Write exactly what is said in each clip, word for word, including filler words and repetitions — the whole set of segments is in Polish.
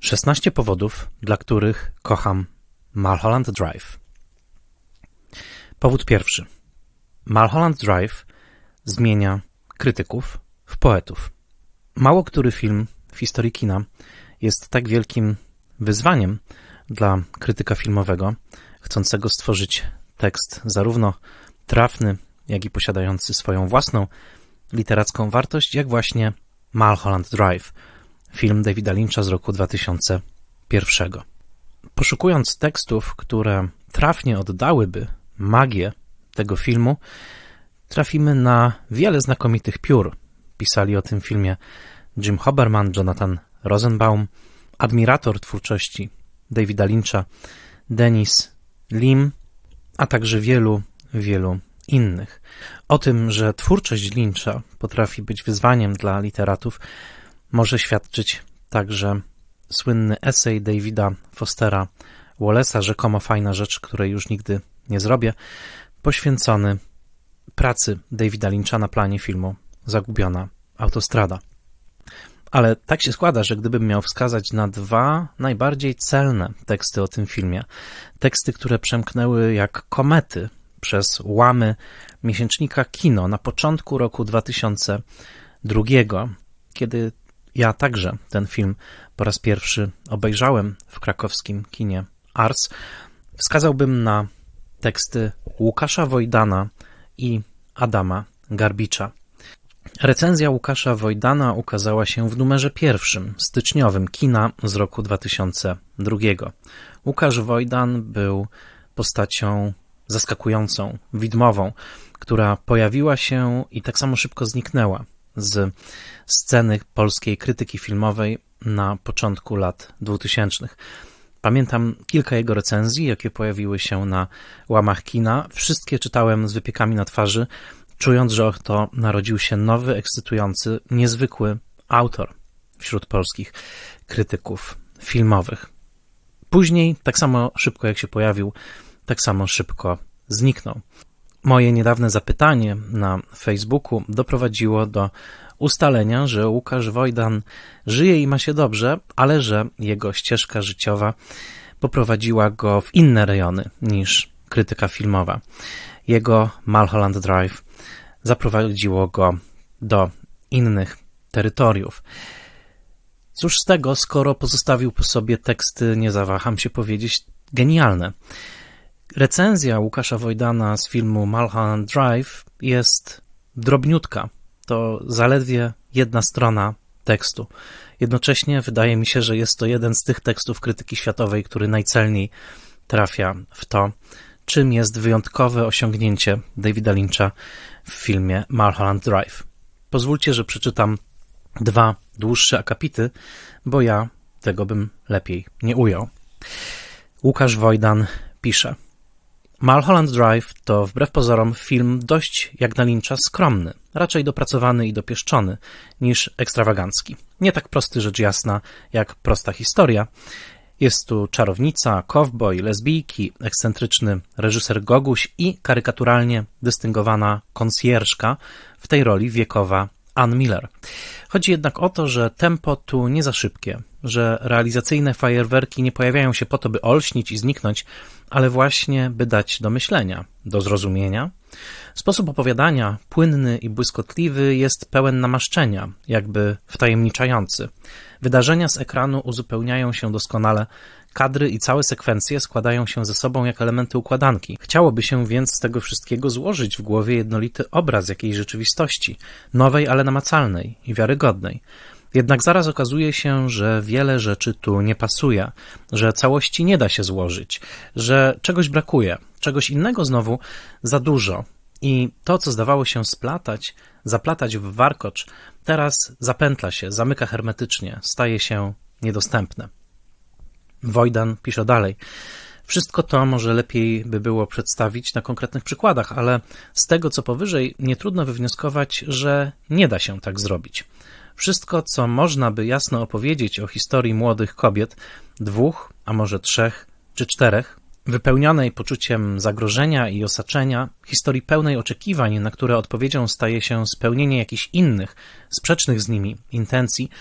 szesnaście powodów, dla których kocham Mulholland Drive. Powód pierwszy. Mulholland Drive zmienia krytyków w poetów. Mało który film w historii kina jest tak wielkim wyzwaniem dla krytyka filmowego, chcącego stworzyć tekst zarówno trafny, jak i posiadający swoją własną literacką wartość, jak właśnie Mulholland Drive, film Davida Lyncha z roku dwa tysiące pierwszego. Poszukując tekstów, które trafnie oddałyby magię tego filmu, trafimy na wiele znakomitych piór. Pisali o tym filmie Jim Hoberman, Jonathan Rosenbaum, admirator twórczości Davida Lyncha, Dennis Lim, a także wielu, wielu innych. O tym, że twórczość Lyncha potrafi być wyzwaniem dla literatów, może świadczyć także słynny esej Davida Fostera Wallace'a, rzekomo fajna rzecz, której już nigdy nie zrobię, poświęcony pracy Davida Lyncha na planie filmu Zagubiona autostrada. Ale tak się składa, że gdybym miał wskazać na dwa najbardziej celne teksty o tym filmie, teksty, które przemknęły jak komety przez łamy miesięcznika Kino na początku roku dwa tysiące drugiego, kiedy ja także ten film po raz pierwszy obejrzałem w krakowskim kinie Ars, wskazałbym na teksty Łukasza Wojdana i Adama Garbicza. Recenzja Łukasza Wojdana ukazała się w numerze pierwszym, styczniowym Kina z roku dwa tysiące drugiego. Łukasz Wojdan był postacią zaskakującą, widmową, która pojawiła się i tak samo szybko zniknęła z sceny polskiej krytyki filmowej na początku lat dwutysięcznych. Pamiętam kilka jego recenzji, jakie pojawiły się na łamach kina. Wszystkie czytałem z wypiekami na twarzy, czując, że oto narodził się nowy, ekscytujący, niezwykły autor wśród polskich krytyków filmowych. Później, tak samo szybko jak się pojawił, tak samo szybko zniknął. Moje niedawne zapytanie na Facebooku doprowadziło do ustalenia, że Łukasz Wojdan żyje i ma się dobrze, ale że jego ścieżka życiowa poprowadziła go w inne rejony niż krytyka filmowa. Jego Mulholland Drive zaprowadziło go do innych terytoriów. Cóż z tego, skoro pozostawił po sobie teksty, nie zawaham się powiedzieć, genialne. Recenzja Łukasza Wojdana z filmu Mulholland Drive jest drobniutka. To zaledwie jedna strona tekstu. Jednocześnie wydaje mi się, że jest to jeden z tych tekstów krytyki światowej, który najcelniej trafia w to, czym jest wyjątkowe osiągnięcie Davida Lyncha w filmie Mulholland Drive. Pozwólcie, że przeczytam dwa dłuższe akapity, bo ja tego bym lepiej nie ujął. Łukasz Wojdan pisze: Mulholland Drive to wbrew pozorom film dość jak na Lyncha skromny, raczej dopracowany i dopieszczony niż ekstrawagancki. Nie tak prosty rzecz jasna jak prosta historia. Jest tu czarownica, kowboj, lesbijki, ekscentryczny reżyser Goguś i karykaturalnie dystyngowana konsjerżka, w tej roli wiekowa Ann Miller. Chodzi jednak o to, że tempo tu nie za szybkie, że realizacyjne fajerwerki nie pojawiają się po to, by olśnić i zniknąć, ale właśnie by dać do myślenia, do zrozumienia. Sposób opowiadania, płynny i błyskotliwy, jest pełen namaszczenia, jakby wtajemniczający. Wydarzenia z ekranu uzupełniają się doskonale, kadry i całe sekwencje składają się ze sobą jak elementy układanki. Chciałoby się więc z tego wszystkiego złożyć w głowie jednolity obraz jakiejś rzeczywistości, nowej, ale namacalnej i wiarygodnej. Jednak zaraz okazuje się, że wiele rzeczy tu nie pasuje, że całości nie da się złożyć, że czegoś brakuje, czegoś innego znowu za dużo. I to, co zdawało się splatać, zaplatać w warkocz, teraz zapętla się, zamyka hermetycznie, staje się niedostępne. Wojdan pisze dalej. Wszystko to może lepiej by było przedstawić na konkretnych przykładach, ale z tego, co powyżej, nie trudno wywnioskować, że nie da się tak zrobić. Wszystko, co można by jasno opowiedzieć o historii młodych kobiet, dwóch, a może trzech czy czterech, wypełnionej poczuciem zagrożenia i osaczenia, historii pełnej oczekiwań, na które odpowiedzią staje się spełnienie jakichś innych, sprzecznych z nimi intencji,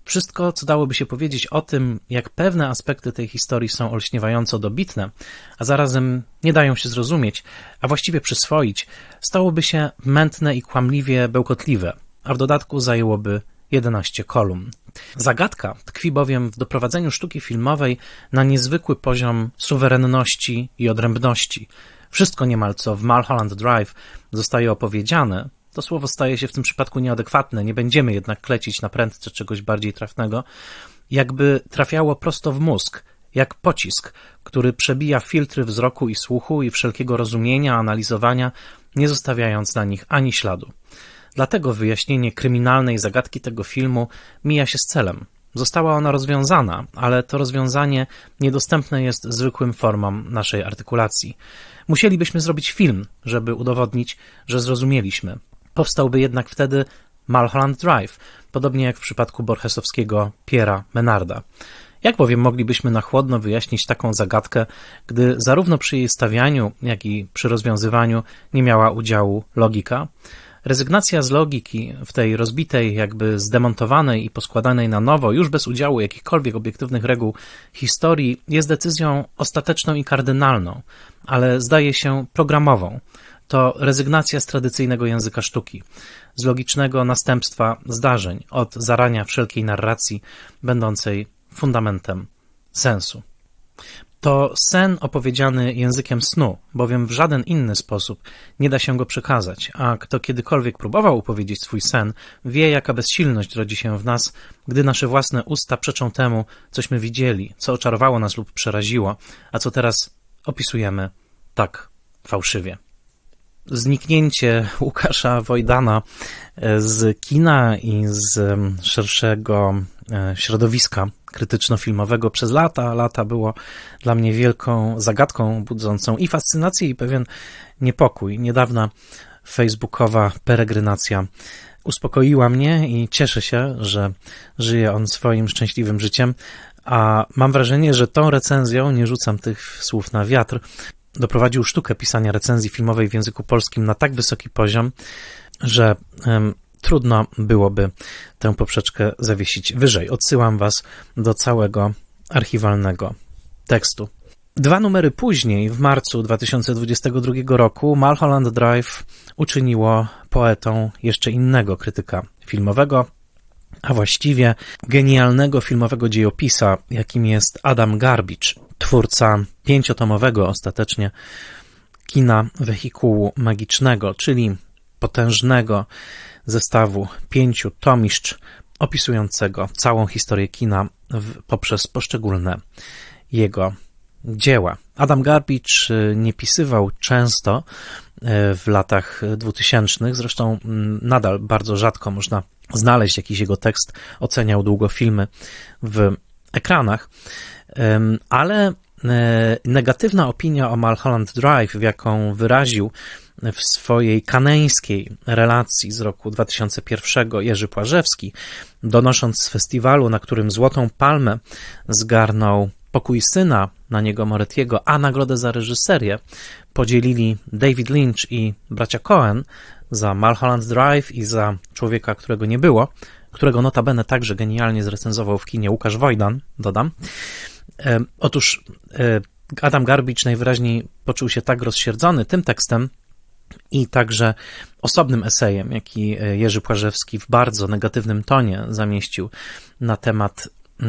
Wszystko, co dałoby się powiedzieć o tym, jak pewne aspekty tej historii są olśniewająco dobitne, a zarazem nie dają się zrozumieć, a właściwie przyswoić, stałoby się mętne i kłamliwie bełkotliwe, a w dodatku zajęłoby jedenaście kolumn. Zagadka tkwi bowiem w doprowadzeniu sztuki filmowej na niezwykły poziom suwerenności i odrębności. Wszystko niemal, co w Mulholland Drive zostaje opowiedziane, to słowo staje się w tym przypadku nieadekwatne, nie będziemy jednak klecić na prędce czegoś bardziej trafnego, jakby trafiało prosto w mózg, jak pocisk, który przebija filtry wzroku i słuchu i wszelkiego rozumienia, analizowania, nie zostawiając na nich ani śladu. Dlatego wyjaśnienie kryminalnej zagadki tego filmu mija się z celem. Została ona rozwiązana, ale to rozwiązanie niedostępne jest zwykłym formom naszej artykulacji. Musielibyśmy zrobić film, żeby udowodnić, że zrozumieliśmy. Powstałby jednak wtedy Mulholland Drive, podobnie jak w przypadku borgesowskiego Pierre'a Menarda. Jak bowiem moglibyśmy na chłodno wyjaśnić taką zagadkę, gdy zarówno przy jej stawianiu, jak i przy rozwiązywaniu nie miała udziału logika? Rezygnacja z logiki w tej rozbitej, jakby zdemontowanej i poskładanej na nowo, już bez udziału jakichkolwiek obiektywnych reguł historii, jest decyzją ostateczną i kardynalną, ale zdaje się programową. To rezygnacja z tradycyjnego języka sztuki, z logicznego następstwa zdarzeń, od zarania wszelkiej narracji, będącej fundamentem sensu. To sen opowiedziany językiem snu, bowiem w żaden inny sposób nie da się go przekazać, a kto kiedykolwiek próbował opowiedzieć swój sen, wie, jaka bezsilność rodzi się w nas, gdy nasze własne usta przeczą temu, cośmy widzieli, co oczarowało nas lub przeraziło, a co teraz opisujemy tak fałszywie. Zniknięcie Łukasza Wojdana z kina i z szerszego środowiska krytyczno-filmowego przez lata, lata było dla mnie wielką zagadką budzącą i fascynację, i pewien niepokój. Niedawna facebookowa peregrynacja uspokoiła mnie i cieszę się, że żyje on swoim szczęśliwym życiem, a mam wrażenie, że tą recenzją, nie rzucam tych słów na wiatr, doprowadził sztukę pisania recenzji filmowej w języku polskim na tak wysoki poziom, że um, trudno byłoby tę poprzeczkę zawiesić wyżej. Odsyłam Was do całego archiwalnego tekstu. Dwa numery później, w marcu dwa tysiące dwudziestego drugiego roku, Mulholland Drive uczyniło poetą jeszcze innego krytyka filmowego, a właściwie genialnego filmowego dziejopisa, jakim jest Adam Garbage, twórca pięciotomowego ostatecznie kina wehikułu magicznego, czyli potężnego zestawu pięciu tomiszcz opisującego całą historię kina w, poprzez poszczególne jego dzieła. Adam Garbage nie pisywał często w latach dwutysięcznych, zresztą nadal bardzo rzadko można znaleźć jakiś jego tekst, oceniał długo filmy w ekranach, ale negatywna opinia o Mulholland Drive, w jaką wyraził w swojej kaneńskiej relacji z roku dwa tysiące pierwszego Jerzy Płażewski, donosząc z festiwalu, na którym Złotą Palmę zgarnął Pokój syna Nanniego Morettiego, a nagrodę za reżyserię podzielili David Lynch i bracia Coen za Mulholland Drive i za Człowieka, którego nie było, którego notabene także genialnie zrecenzował w kinie Łukasz Wojdan, dodam. Otóż Adam Garbage najwyraźniej poczuł się tak rozsierdzony tym tekstem i także osobnym esejem, jaki Jerzy Płażewski w bardzo negatywnym tonie zamieścił na temat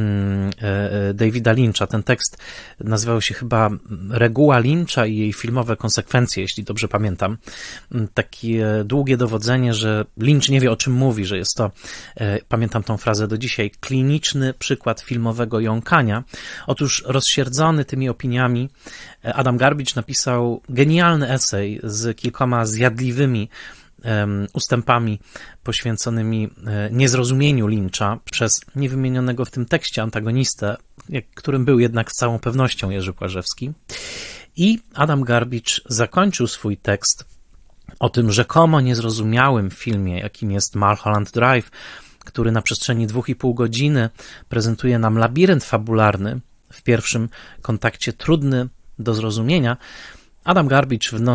Davida Lyncha. Ten tekst nazywał się chyba Reguła Lyncha i jej filmowe konsekwencje, jeśli dobrze pamiętam. Takie długie dowodzenie, że Lynch nie wie, o czym mówi, że jest to, pamiętam tą frazę do dzisiaj, kliniczny przykład filmowego jąkania. Otóż rozsierdzony tymi opiniami Adam Garbage napisał genialny esej z kilkoma zjadliwymi ustępami poświęconymi niezrozumieniu Lyncha przez niewymienionego w tym tekście antagonistę, którym był jednak z całą pewnością Jerzy Płażewski. I Adam Garbage zakończył swój tekst o tym rzekomo niezrozumiałym filmie, jakim jest Mulholland Drive, który na przestrzeni dwóch i pół godziny prezentuje nam labirynt fabularny, w pierwszym kontakcie trudny do zrozumienia. Adam Garbage w nonszalanckim geście, w dwóch króciutkich akapitach,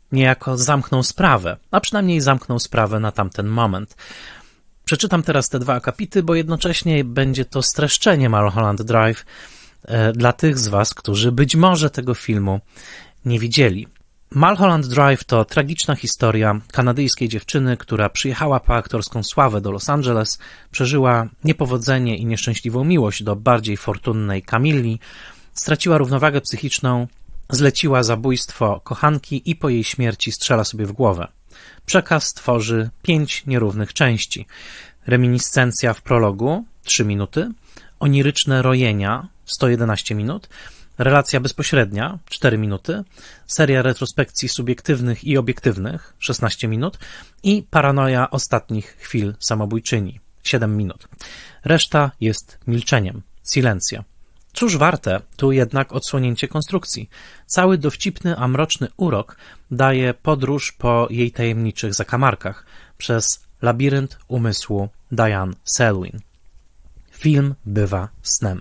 niejako zamknął sprawę, a przynajmniej zamknął sprawę na tamten moment. Przeczytam teraz te dwa akapity, bo jednocześnie będzie to streszczenie Mulholland Drive e, dla tych z was, którzy być może tego filmu nie widzieli. Mulholland Drive to tragiczna historia kanadyjskiej dziewczyny, która przyjechała po aktorską sławę do Los Angeles, przeżyła niepowodzenie i nieszczęśliwą miłość do bardziej fortunnej Camilli, straciła równowagę psychiczną, zleciła zabójstwo kochanki i po jej śmierci strzela sobie w głowę. Przekaz tworzy pięć nierównych części. Reminiscencja w prologu trzy minuty, oniryczne rojenia sto jedenaście minut, relacja bezpośrednia cztery minuty, seria retrospekcji subiektywnych i obiektywnych szesnaście minut i paranoja ostatnich chwil samobójczyni siedem minut. Reszta jest milczeniem, silencja. Cóż warte tu jednak odsłonięcie konstrukcji. Cały dowcipny, a mroczny urok daje podróż po jej tajemniczych zakamarkach przez labirynt umysłu Diane Selwyn. Film bywa snem.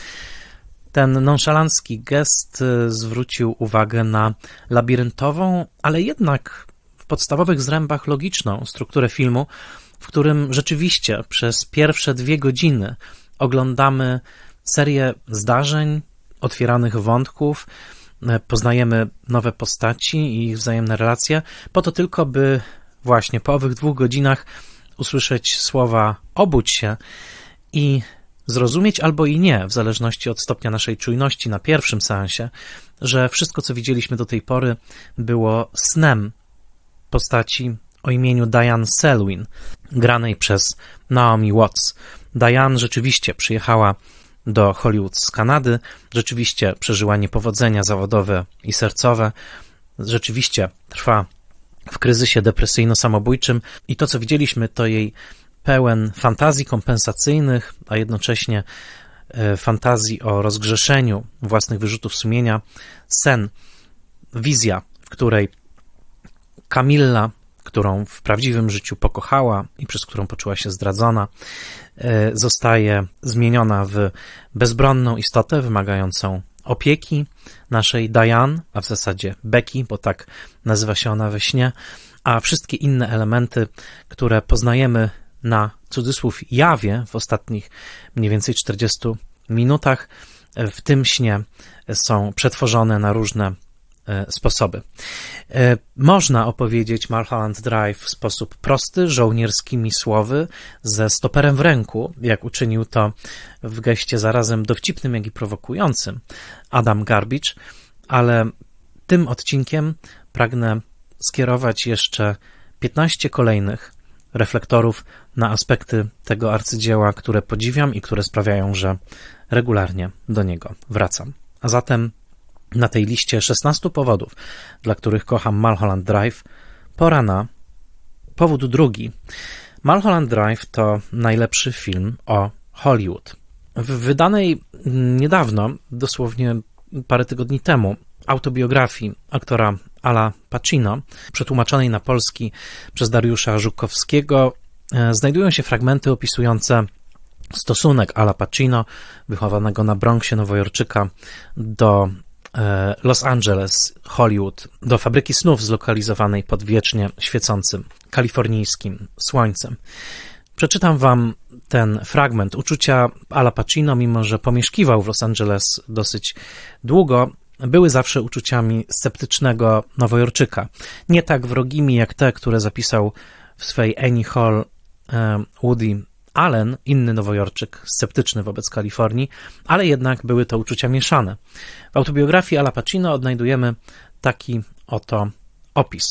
Ten nonszalancki gest zwrócił uwagę na labiryntową, ale jednak w podstawowych zrębach logiczną strukturę filmu, w którym rzeczywiście przez pierwsze dwie godziny oglądamy serię zdarzeń, otwieranych wątków, poznajemy nowe postaci i ich wzajemne relacje, po to tylko, by właśnie po owych dwóch godzinach usłyszeć słowa obudź się i zrozumieć albo i nie, w zależności od stopnia naszej czujności na pierwszym seansie, że wszystko, co widzieliśmy do tej pory, było snem postaci o imieniu Diane Selwyn, granej przez Naomi Watts. Diane rzeczywiście przyjechała do Hollywood z Kanady, rzeczywiście przeżyła niepowodzenia zawodowe i sercowe, rzeczywiście trwa w kryzysie depresyjno-samobójczym i to, co widzieliśmy, to jej pełen fantazji kompensacyjnych, a jednocześnie fantazji o rozgrzeszeniu własnych wyrzutów sumienia, sen, wizja, w której Camilla, którą w prawdziwym życiu pokochała i przez którą poczuła się zdradzona, zostaje zmieniona w bezbronną istotę wymagającą opieki naszej Diane, a w zasadzie Becky, bo tak nazywa się ona we śnie, a wszystkie inne elementy, które poznajemy na cudzysłów jawie w ostatnich mniej więcej czterdziestu minutach, w tym śnie są przetworzone na różne sposoby. Można opowiedzieć Mulholland Drive w sposób prosty, żołnierskimi słowy, ze stoperem w ręku, jak uczynił to w geście zarazem dowcipnym, jak i prowokującym Adam Garbage, ale tym odcinkiem pragnę skierować jeszcze piętnaście kolejnych reflektorów na aspekty tego arcydzieła, które podziwiam i które sprawiają, że regularnie do niego wracam. A zatem na tej liście szesnastu powodów, dla których kocham Mulholland Drive, pora na powód drugi. Mulholland Drive to najlepszy film o Hollywood. W wydanej niedawno, dosłownie parę tygodni temu, autobiografii aktora Ala Pacino, przetłumaczonej na polski przez Dariusza Żukowskiego, znajdują się fragmenty opisujące stosunek Ala Pacino, wychowanego na Bronxie Nowojorczyka, do Los Angeles, Hollywood, do fabryki snów zlokalizowanej pod wiecznie świecącym kalifornijskim słońcem. Przeczytam wam ten fragment. Uczucia Ala Pacino, mimo że pomieszkiwał w Los Angeles dosyć długo, były zawsze uczuciami sceptycznego Nowojorczyka. Nie tak wrogimi jak te, które zapisał w swej Annie Hall Woody Allen, inny Nowojorczyk, sceptyczny wobec Kalifornii, ale jednak były to uczucia mieszane. W autobiografii Ala Pacino odnajdujemy taki oto opis.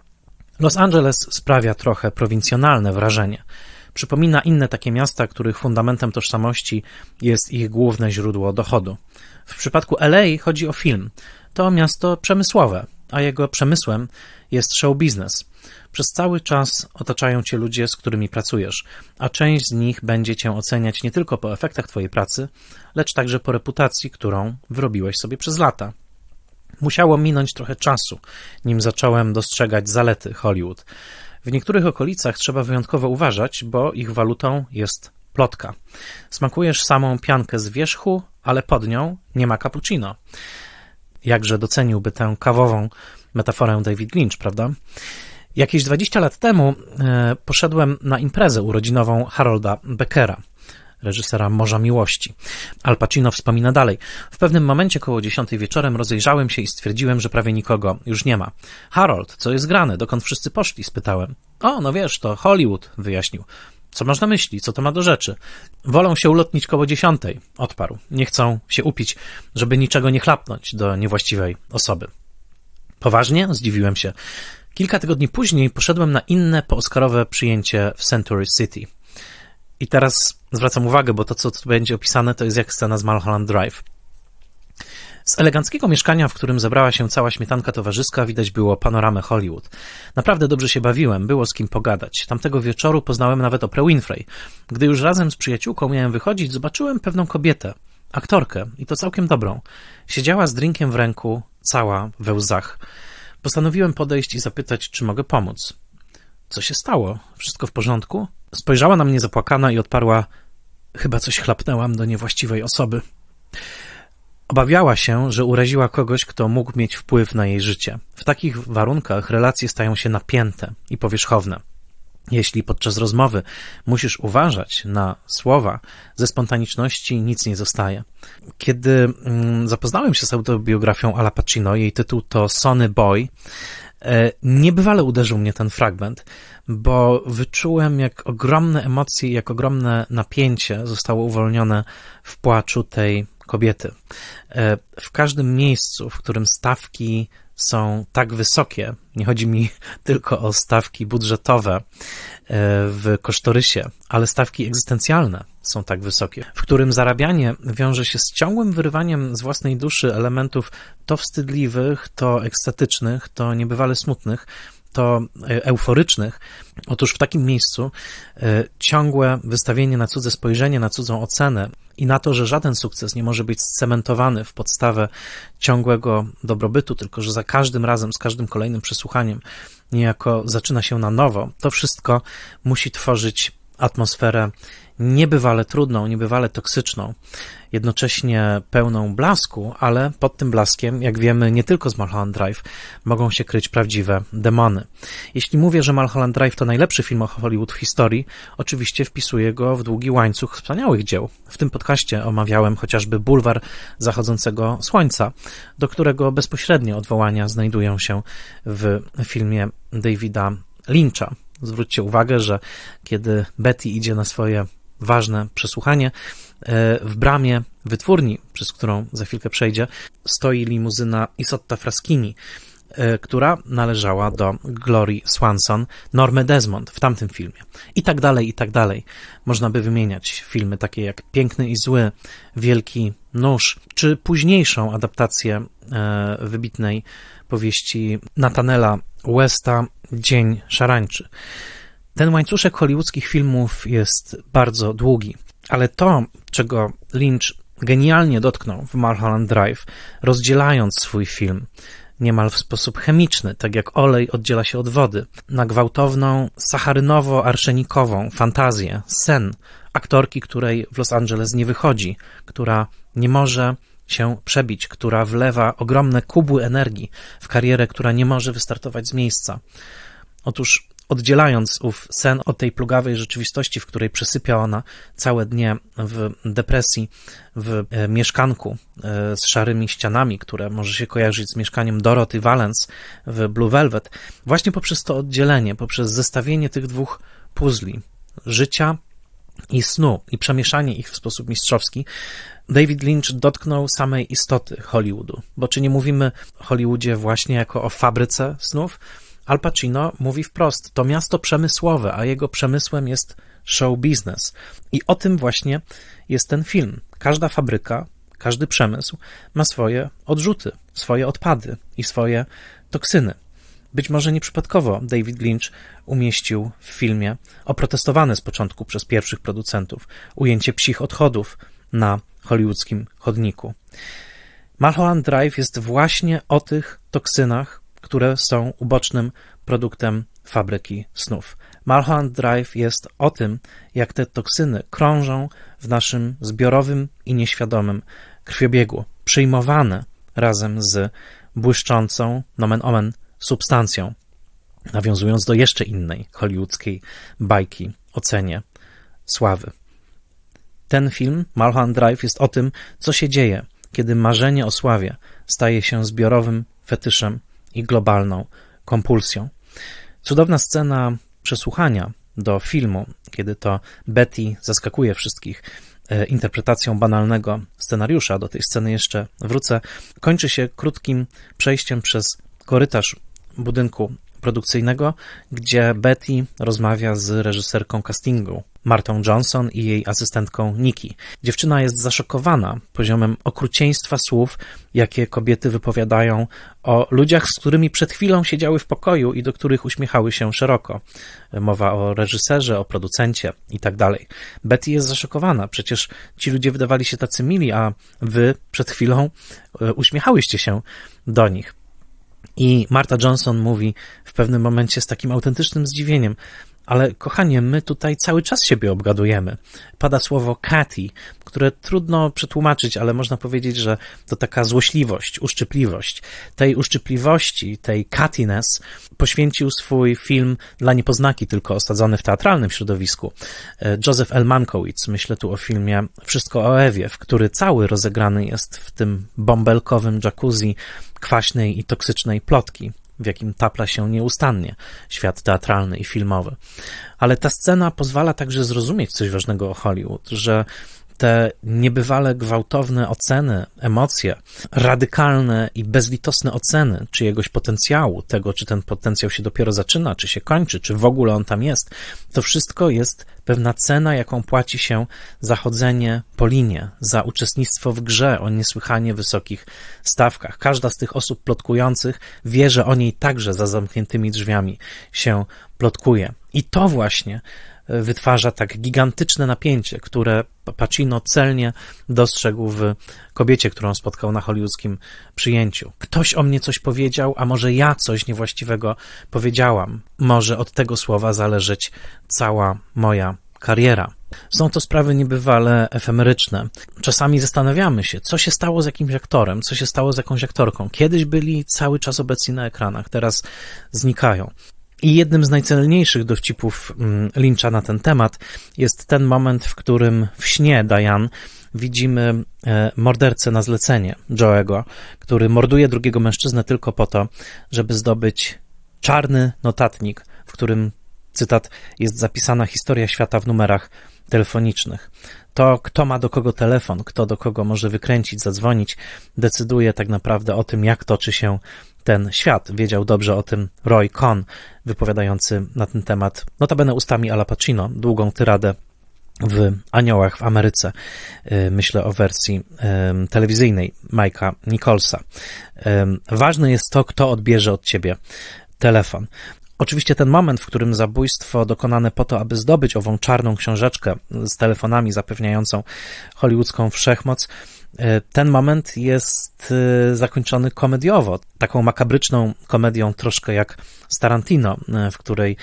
Los Angeles sprawia trochę prowincjonalne wrażenie. Przypomina inne takie miasta, których fundamentem tożsamości jest ich główne źródło dochodu. W przypadku L A chodzi o film. To miasto przemysłowe, a jego przemysłem jest show business. Przez cały czas otaczają cię ludzie, z którymi pracujesz, a część z nich będzie cię oceniać nie tylko po efektach twojej pracy, lecz także po reputacji, którą wyrobiłeś sobie przez lata. Musiało minąć trochę czasu, nim zacząłem dostrzegać zalety Hollywood. W niektórych okolicach trzeba wyjątkowo uważać, bo ich walutą jest plotka. Smakujesz samą piankę z wierzchu, ale pod nią nie ma cappuccino. Jakże doceniłby tę kawową metaforę David Lynch, prawda? Jakieś dwadzieścia lat temu e, poszedłem na imprezę urodzinową Harolda Beckera, reżysera Morza Miłości. Al Pacino wspomina dalej. W pewnym momencie koło dziesiątej wieczorem rozejrzałem się i stwierdziłem, że prawie nikogo już nie ma. Harold, co jest grane? Dokąd wszyscy poszli? Spytałem. O, no wiesz, to Hollywood, wyjaśnił. Co masz na myśli? Co to ma do rzeczy? Wolą się ulotnić koło dziesiątej, odparł. Nie chcą się upić, żeby niczego nie chlapnąć do niewłaściwej osoby. Poważnie? Zdziwiłem się. Kilka tygodni później poszedłem na inne pooskarowe przyjęcie w Century City. I teraz zwracam uwagę, bo to, co tu będzie opisane, to jest jak scena z Mulholland Drive. Z eleganckiego mieszkania, w którym zebrała się cała śmietanka towarzyska, widać było panoramę Hollywood. Naprawdę dobrze się bawiłem, było z kim pogadać. Tamtego wieczoru poznałem nawet Oprah Winfrey. Gdy już razem z przyjaciółką miałem wychodzić, zobaczyłem pewną kobietę, aktorkę, i to całkiem dobrą. Siedziała z drinkiem w ręku, cała we łzach. Postanowiłem podejść i zapytać, czy mogę pomóc. Co się stało? Wszystko w porządku? Spojrzała na mnie zapłakana i odparła, chyba coś chlapnęłam do niewłaściwej osoby. Obawiała się, że uraziła kogoś, kto mógł mieć wpływ na jej życie. W takich warunkach relacje stają się napięte i powierzchowne. Jeśli podczas rozmowy musisz uważać na słowa, ze spontaniczności nic nie zostaje. Kiedy mm, zapoznałem się z autobiografią Ala Pacino, jej tytuł to Sonny Boy, e, niebywale uderzył mnie ten fragment, bo wyczułem, jak ogromne emocje, jak ogromne napięcie zostało uwolnione w płaczu tej kobiety. E, w każdym miejscu, w którym stawki są tak wysokie, nie chodzi mi tylko o stawki budżetowe w kosztorysie, ale stawki egzystencjalne są tak wysokie, w którym zarabianie wiąże się z ciągłym wyrywaniem z własnej duszy elementów to wstydliwych, to ekstatycznych, to niebywale smutnych, to euforycznych. Otóż w takim miejscu ciągłe wystawienie na cudze spojrzenie, na cudzą ocenę i na to, że żaden sukces nie może być scementowany w podstawę ciągłego dobrobytu, tylko że za każdym razem, z każdym kolejnym przesłuchaniem niejako zaczyna się na nowo, to wszystko musi tworzyć atmosferę niebywale trudną, niebywale toksyczną, jednocześnie pełną blasku, ale pod tym blaskiem, jak wiemy, nie tylko z Mulholland Drive mogą się kryć prawdziwe demony. Jeśli mówię, że Mulholland Drive to najlepszy film o Hollywood w historii, oczywiście wpisuję go w długi łańcuch wspaniałych dzieł. W tym podcaście omawiałem chociażby Bulwar Zachodzącego Słońca, do którego bezpośrednie odwołania znajdują się w filmie Davida Lyncha. Zwróćcie uwagę, że kiedy Betty idzie na swoje ważne przesłuchanie, w bramie wytwórni, przez którą za chwilkę przejdzie, stoi limuzyna Isotta Fraschini, która należała do Glory Swanson, Normy Desmond w tamtym filmie. I tak dalej, i tak dalej. Można by wymieniać filmy takie jak Piękny i Zły, Wielki Nóż, czy późniejszą adaptację wybitnej powieści Nathanela Westa Dzień Szarańczy. Ten łańcuszek hollywoodzkich filmów jest bardzo długi, ale to, czego Lynch genialnie dotknął w Mulholland Drive, rozdzielając swój film niemal w sposób chemiczny, tak jak olej oddziela się od wody, na gwałtowną, sacharynowo-arszenikową fantazję, sen aktorki, której w Los Angeles nie wychodzi, która nie może się przebić, która wlewa ogromne kubły energii w karierę, która nie może wystartować z miejsca. Otóż oddzielając ów sen od tej plugawej rzeczywistości, w której przesypia ona całe dnie w depresji, w mieszkanku z szarymi ścianami, które może się kojarzyć z mieszkaniem Dorothy Valence w Blue Velvet, właśnie poprzez to oddzielenie, poprzez zestawienie tych dwóch puzli, życia i snu, i przemieszanie ich w sposób mistrzowski, David Lynch dotknął samej istoty Hollywoodu, bo czy nie mówimy o Hollywoodzie właśnie jako o fabryce snów? Al Pacino mówi wprost, to miasto przemysłowe, a jego przemysłem jest show business. I o tym właśnie jest ten film. Każda fabryka, każdy przemysł ma swoje odrzuty, swoje odpady i swoje toksyny. Być może nieprzypadkowo David Lynch umieścił w filmie, oprotestowane z początku przez pierwszych producentów, ujęcie psich odchodów na hollywoodzkim chodniku. Mulholland Drive jest właśnie o tych toksynach, które są ubocznym produktem fabryki snów. Mulholland Drive jest o tym, jak te toksyny krążą w naszym zbiorowym i nieświadomym krwiobiegu, przyjmowane razem z błyszczącą, nomen omen, substancją, nawiązując do jeszcze innej hollywoodzkiej bajki o cenie sławy. Ten film, Mulholland Drive, jest o tym, co się dzieje, kiedy marzenie o sławie staje się zbiorowym fetyszem i globalną kompulsją. Cudowna scena przesłuchania do filmu, kiedy to Betty zaskakuje wszystkich interpretacją banalnego scenariusza, do tej sceny jeszcze wrócę, kończy się krótkim przejściem przez korytarz budynku produkcyjnego, gdzie Betty rozmawia z reżyserką castingu, Martą Johnson, i jej asystentką Nikki. Dziewczyna jest zaszokowana poziomem okrucieństwa słów, jakie kobiety wypowiadają o ludziach, z którymi przed chwilą siedziały w pokoju i do których uśmiechały się szeroko. Mowa o reżyserze, o producencie i tak dalej. Betty jest zaszokowana, przecież ci ludzie wydawali się tacy mili, a wy przed chwilą uśmiechałyście się do nich. I Marta Johnson mówi w pewnym momencie z takim autentycznym zdziwieniem: ale kochanie, my tutaj cały czas siebie obgadujemy. Pada słowo catty, które trudno przetłumaczyć, ale można powiedzieć, że to taka złośliwość, uszczypliwość. Tej uszczypliwości, tej cattiness poświęcił swój film dla niepoznaki, tylko osadzony w teatralnym środowisku, Joseph L. Mankiewicz. Myślę tu o filmie Wszystko o Ewie, w który cały rozegrany jest w tym bąbelkowym jacuzzi kwaśnej i toksycznej plotki, w jakim tapla się nieustannie świat teatralny i filmowy. Ale ta scena pozwala także zrozumieć coś ważnego o Hollywood, że te niebywale gwałtowne oceny, emocje, radykalne i bezlitosne oceny czyjegoś potencjału, tego, czy ten potencjał się dopiero zaczyna, czy się kończy, czy w ogóle on tam jest, to wszystko jest pewna cena, jaką płaci się za chodzenie po linie, za uczestnictwo w grze o niesłychanie wysokich stawkach. Każda z tych osób plotkujących wie, że o niej także za zamkniętymi drzwiami się plotkuje. I to właśnie wytwarza tak gigantyczne napięcie, które Pacino celnie dostrzegł w kobiecie, którą spotkał na hollywoodzkim przyjęciu. Ktoś o mnie coś powiedział, a może ja coś niewłaściwego powiedziałam. Może od tego słowa zależeć cała moja kariera. Są to sprawy niebywale efemeryczne. Czasami zastanawiamy się, co się stało z jakimś aktorem, co się stało z jakąś aktorką. Kiedyś byli cały czas obecni na ekranach, teraz znikają. I jednym z najcenniejszych dowcipów Lyncha na ten temat jest ten moment, w którym w śnie Diane widzimy mordercę na zlecenie, Joe'ego, który morduje drugiego mężczyznę tylko po to, żeby zdobyć czarny notatnik, w którym, cytat, jest zapisana historia świata w numerach telefonicznych. To, kto ma do kogo telefon, kto do kogo może wykręcić, zadzwonić, decyduje tak naprawdę o tym, jak toczy się ten świat. Wiedział dobrze o tym Roy Cohn, wypowiadający na ten temat, notabene ustami Al Pacino, długą tyradę w Aniołach w Ameryce. Myślę o wersji telewizyjnej Mike'a Nicholsa. Ważne jest to, kto odbierze od ciebie telefon. Oczywiście ten moment, w którym zabójstwo dokonane po to, aby zdobyć ową czarną książeczkę z telefonami zapewniającą hollywoodzką wszechmoc, ten moment jest zakończony komediowo, taką makabryczną komedią troszkę jak z Tarantino, w której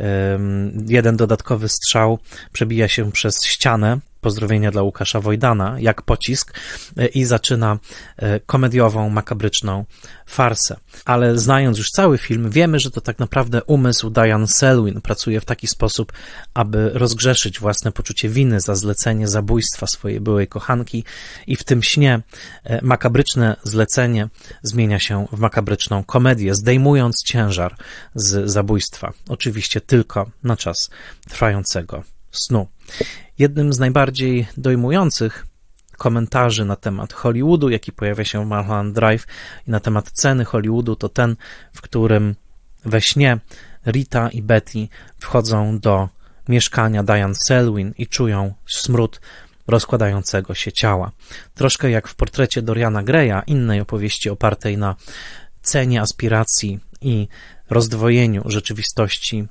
jeden dodatkowy strzał przebija się przez ścianę, pozdrowienia dla Łukasza Wojdana, jak pocisk, i zaczyna komediową, makabryczną farsę. Ale znając już cały film, wiemy, że to tak naprawdę umysł Diane Selwyn pracuje w taki sposób, aby rozgrzeszyć własne poczucie winy za zlecenie zabójstwa swojej byłej kochanki, i w tym śnie makabryczne zlecenie zmienia się w makabryczną komedię, zdejmując ciężar z zabójstwa. Oczywiście tylko na czas trwającego snu. Jednym z najbardziej dojmujących komentarzy na temat Hollywoodu, jaki pojawia się w Mulholland Drive, i na temat ceny Hollywoodu, to ten, w którym we śnie Rita i Betty wchodzą do mieszkania Diane Selwyn i czują smród rozkładającego się ciała. Troszkę jak w portrecie Doriana Greya, innej opowieści opartej na cenie aspiracji i rozdwojeniu rzeczywistości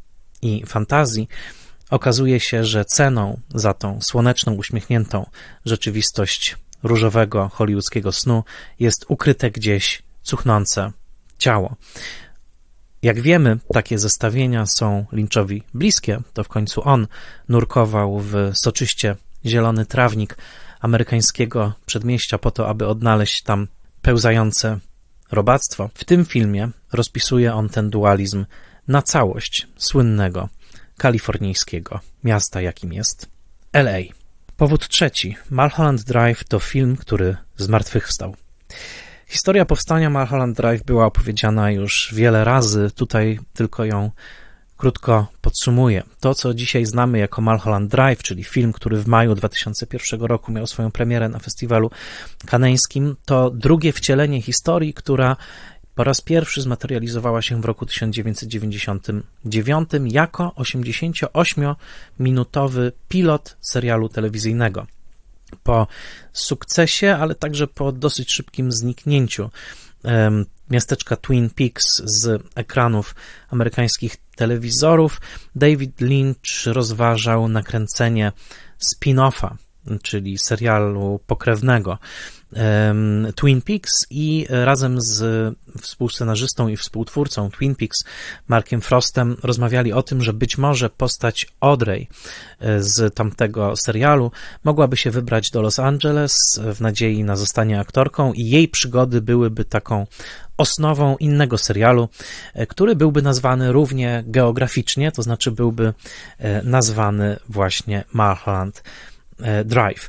i fantazji. Okazuje się, że ceną za tą słoneczną, uśmiechniętą rzeczywistość różowego hollywoodzkiego snu jest ukryte gdzieś cuchnące ciało. Jak wiemy, takie zestawienia są Lynchowi bliskie. To w końcu on nurkował w soczyście zielony trawnik amerykańskiego przedmieścia po to, aby odnaleźć tam pełzające robactwo. W tym filmie rozpisuje on ten dualizm na całość słynnego kalifornijskiego miasta, jakim jest L A. Powód trzeci. Mulholland Drive to film, który zmartwychwstał. Historia powstania Mulholland Drive była opowiedziana już wiele razy, tutaj tylko ją krótko podsumuję. To, co dzisiaj znamy jako Mulholland Drive, czyli film, który w maju dwa tysiące pierwszego roku miał swoją premierę na festiwalu kaneńskim, to drugie wcielenie historii, która po raz pierwszy zmaterializowała się w roku tysiąc dziewięćset dziewięćdziesiątym dziewiątym jako osiemdziesięcioośmiominutowy pilot serialu telewizyjnego. Po sukcesie, ale także po dosyć szybkim zniknięciu um, miasteczka Twin Peaks z ekranów amerykańskich telewizorów, David Lynch rozważał nakręcenie spin-offa, czyli serialu pokrewnego um, Twin Peaks i razem z współscenarzystą i współtwórcą Twin Peaks, Markiem Frostem, rozmawiali o tym, że być może postać Audrey z tamtego serialu mogłaby się wybrać do Los Angeles w nadziei na zostanie aktorką i jej przygody byłyby taką osnową innego serialu, który byłby nazwany równie geograficznie, to znaczy byłby nazwany właśnie Mulholland Drive.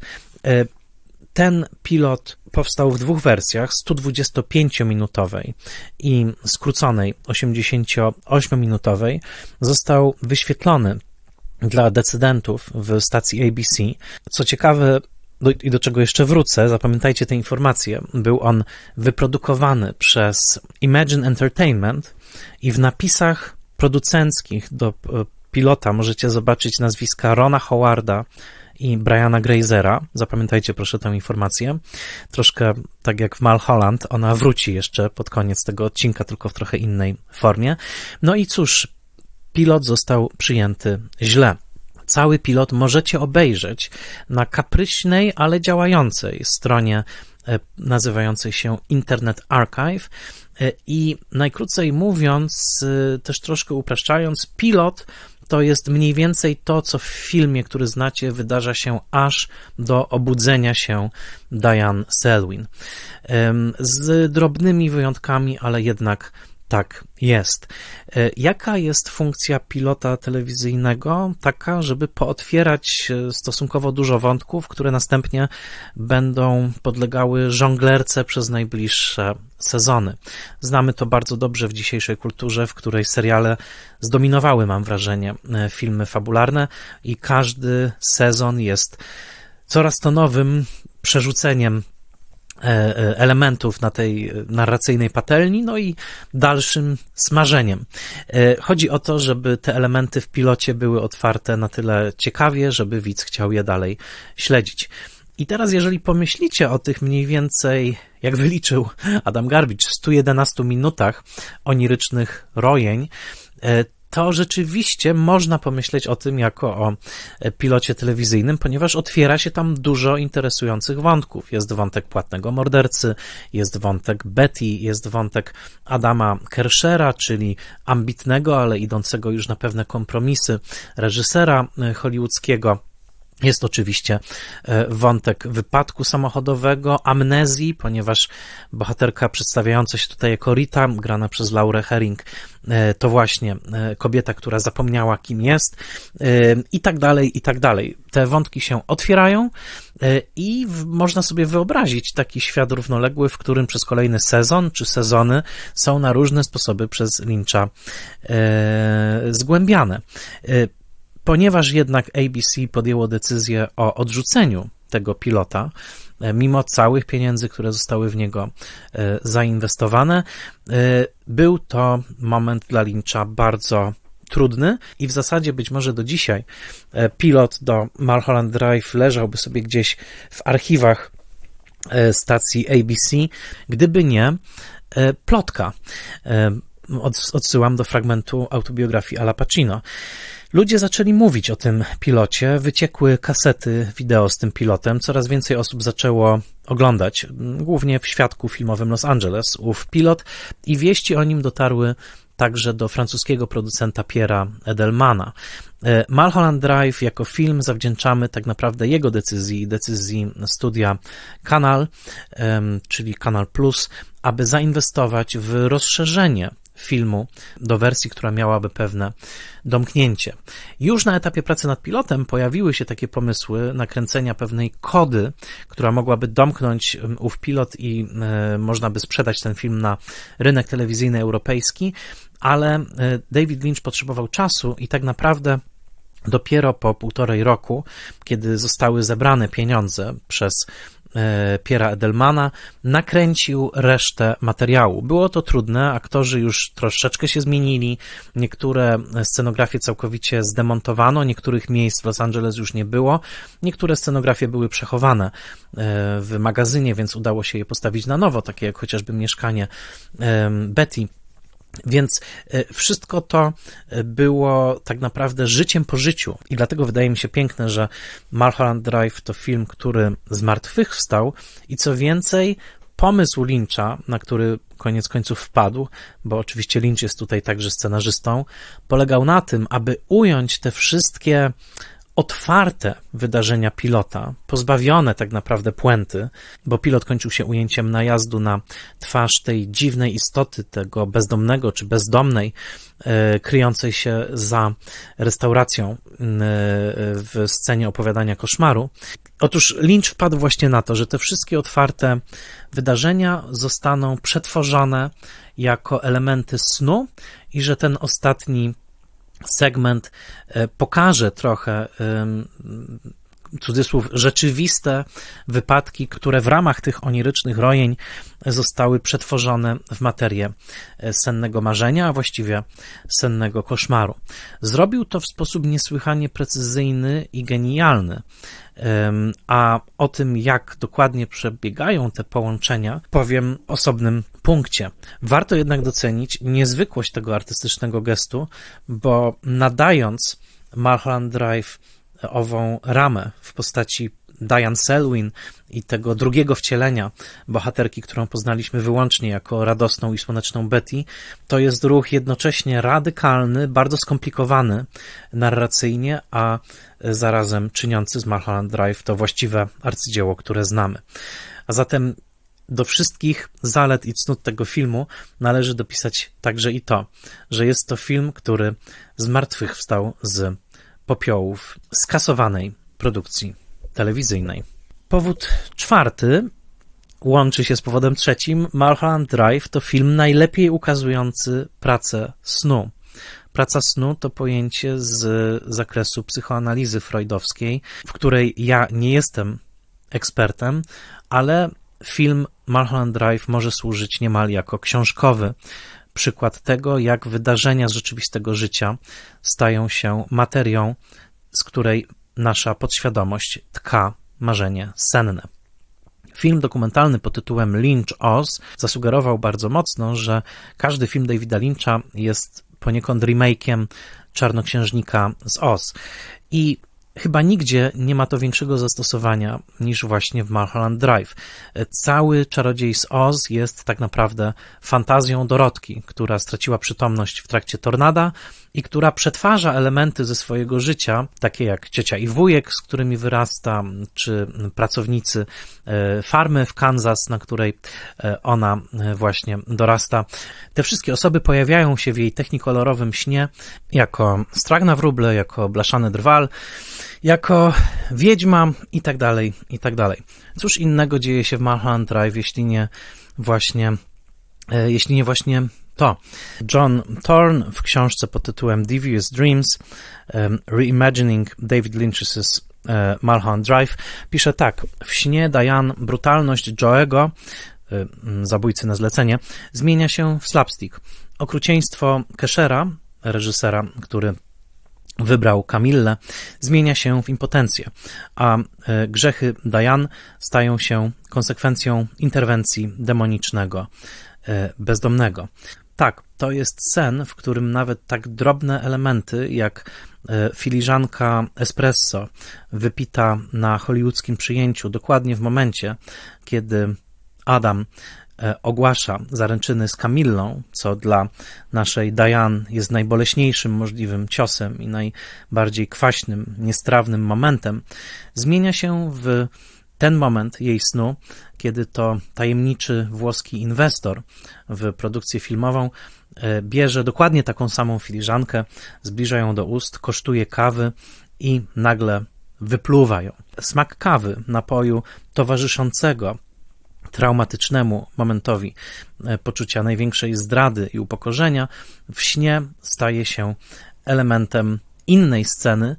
Ten pilot powstał w dwóch wersjach, sto dwudziestopięciominutowej i skróconej osiemdziesięcioośmiominutowej. Został wyświetlony dla decydentów w stacji A B C. Co ciekawe, do, i do czego jeszcze wrócę, zapamiętajcie tę informację, był on wyprodukowany przez Imagine Entertainment i w napisach producenckich do pilota możecie zobaczyć nazwiska Rona Howarda i Briana Grazera. Zapamiętajcie proszę tę informację. Troszkę tak jak w Mulholland, ona wróci jeszcze pod koniec tego odcinka, tylko w trochę innej formie. No i cóż, pilot został przyjęty źle. Cały pilot możecie obejrzeć na kapryśnej, ale działającej stronie nazywającej się Internet Archive i najkrócej mówiąc, też troszkę upraszczając, pilot to jest mniej więcej to, co w filmie, który znacie, wydarza się aż do obudzenia się Diane Selwyn. Z drobnymi wyjątkami, ale jednak tak jest. Jaka jest funkcja pilota telewizyjnego? Taka, żeby pootwierać stosunkowo dużo wątków, które następnie będą podlegały żonglerce przez najbliższe sezony. Znamy to bardzo dobrze w dzisiejszej kulturze, w której seriale zdominowały, mam wrażenie, filmy fabularne i każdy sezon jest coraz to nowym przerzuceniem elementów na tej narracyjnej patelni, no i dalszym smażeniem. Chodzi o to, żeby te elementy w pilocie były otwarte na tyle ciekawie, żeby widz chciał je dalej śledzić. I teraz, jeżeli pomyślicie o tych mniej więcej, jak wyliczył Adam Garbicz, stu jedenastu minutach onirycznych rojeń, to rzeczywiście można pomyśleć o tym jako o pilocie telewizyjnym, ponieważ otwiera się tam dużo interesujących wątków. Jest wątek płatnego mordercy, jest wątek Betty, jest wątek Adama Kershera, czyli ambitnego, ale idącego już na pewne kompromisy reżysera hollywoodzkiego. Jest oczywiście wątek wypadku samochodowego, amnezji, ponieważ bohaterka przedstawiająca się tutaj jako Rita, grana przez Laurę Herring, to właśnie kobieta, która zapomniała, kim jest i tak dalej, i tak dalej. Te wątki się otwierają i można sobie wyobrazić taki świat równoległy, w którym przez kolejny sezon czy sezony są na różne sposoby przez Lyncha zgłębiane. Ponieważ jednak A B C podjęło decyzję o odrzuceniu tego pilota, mimo całych pieniędzy, które zostały w niego zainwestowane, był to moment dla Lyncha bardzo trudny i w zasadzie być może do dzisiaj pilot do Mulholland Drive leżałby sobie gdzieś w archiwach stacji A B C, gdyby nie plotka. Odsyłam do fragmentu autobiografii Ala Pacino. Ludzie zaczęli mówić o tym pilocie, wyciekły kasety wideo z tym pilotem, coraz więcej osób zaczęło oglądać, głównie w świadku filmowym Los Angeles, ów pilot i wieści o nim dotarły także do francuskiego producenta Pierre'a Edelmana. Mulholland Drive jako film zawdzięczamy tak naprawdę jego decyzji, decyzji studia Canal, czyli Canal Plus, aby zainwestować w rozszerzenie filmu do wersji, która miałaby pewne domknięcie. Już na etapie pracy nad pilotem pojawiły się takie pomysły nakręcenia pewnej kody, która mogłaby domknąć ów pilot i e, można by sprzedać ten film na rynek telewizyjny europejski, ale e, David Lynch potrzebował czasu i tak naprawdę dopiero po półtorej roku, kiedy zostały zebrane pieniądze przez Pierre'a Edelmana, nakręcił resztę materiału. Było to trudne, aktorzy już troszeczkę się zmienili, niektóre scenografie całkowicie zdemontowano, niektórych miejsc w Los Angeles już nie było, niektóre scenografie były przechowane w magazynie, więc udało się je postawić na nowo, takie jak chociażby mieszkanie Betty. Więc wszystko to było tak naprawdę życiem po życiu i dlatego wydaje mi się piękne, że Mulholland Drive to film, który zmartwychwstał i co więcej, pomysł Lyncha, na który koniec końców wpadł, bo oczywiście Lynch jest tutaj także scenarzystą, polegał na tym, aby ująć te wszystkie otwarte wydarzenia pilota, pozbawione tak naprawdę puenty, bo pilot kończył się ujęciem najazdu na twarz tej dziwnej istoty, tego bezdomnego czy bezdomnej, e, kryjącej się za restauracją e, w scenie opowiadania koszmaru. Otóż Lynch wpadł właśnie na to, że te wszystkie otwarte wydarzenia zostaną przetworzone jako elementy snu i że ten ostatni segment pokaże trochę, cudzysłów, rzeczywiste wypadki, które w ramach tych onirycznych rojeń zostały przetworzone w materię sennego marzenia, a właściwie sennego koszmaru. Zrobił to w sposób niesłychanie precyzyjny i genialny. A o tym, jak dokładnie przebiegają te połączenia, powiem w osobnym punkcie. Warto jednak docenić niezwykłość tego artystycznego gestu, bo nadając Mulholland Drive ową ramę w postaci Diane Selwyn i tego drugiego wcielenia bohaterki, którą poznaliśmy wyłącznie jako radosną i słoneczną Betty, to jest ruch jednocześnie radykalny, bardzo skomplikowany narracyjnie, a zarazem czyniący z Mulholland Drive to właściwe arcydzieło, które znamy. A zatem do wszystkich zalet i cnót tego filmu należy dopisać także i to, że jest to film, który zmartwychwstał z popiołów skasowanej produkcji telewizyjnej. Powód czwarty łączy się z powodem trzecim. Mulholland Drive to film najlepiej ukazujący pracę snu. Praca snu to pojęcie z zakresu psychoanalizy freudowskiej, w której ja nie jestem ekspertem, ale film Mulholland Drive może służyć niemal jako książkowy przykład tego, jak wydarzenia z rzeczywistego życia stają się materią, z której nasza podświadomość tka marzenie senne. Film dokumentalny pod tytułem Lynch Oz zasugerował bardzo mocno, że każdy film Davida Lyncha jest poniekąd remake'iem Czarnoksiężnika z Oz. I chyba nigdzie nie ma to większego zastosowania niż właśnie w Mulholland Drive. Cały Czarodziej z Oz jest tak naprawdę fantazją Dorotki, która straciła przytomność w trakcie tornada i która przetwarza elementy ze swojego życia, takie jak ciocia i wujek, z którymi wyrasta, czy pracownicy farmy w Kansas, na której ona właśnie dorasta. Te wszystkie osoby pojawiają się w jej technikolorowym śnie jako strach wróble, jako blaszany drwal, jako wiedźma i tak dalej, i tak dalej. Cóż innego dzieje się w Mulholland Drive, jeśli nie właśnie, jeśli nie właśnie to. John Thorne w książce pod tytułem Devious Dreams, Reimagining David Lynch's Mulholland Drive pisze tak: w śnie Diane brutalność Joe'ego, zabójcy na zlecenie, zmienia się w slapstick. Okrucieństwo Keshera, reżysera, który wybrał Camillę, zmienia się w impotencję, a grzechy Diane stają się konsekwencją interwencji demonicznego bezdomnego. Tak, to jest sen, w którym nawet tak drobne elementy jak filiżanka espresso wypita na hollywoodzkim przyjęciu dokładnie w momencie, kiedy Adam ogłasza zaręczyny z Camillą, co dla naszej Diane jest najboleśniejszym możliwym ciosem i najbardziej kwaśnym, niestrawnym momentem, zmienia się w ten moment jej snu, kiedy to tajemniczy włoski inwestor w produkcję filmową bierze dokładnie taką samą filiżankę, zbliża ją do ust, kosztuje kawy i nagle wypluwa ją. Smak kawy, napoju towarzyszącego traumatycznemu momentowi poczucia największej zdrady i upokorzenia, w śnie staje się elementem innej sceny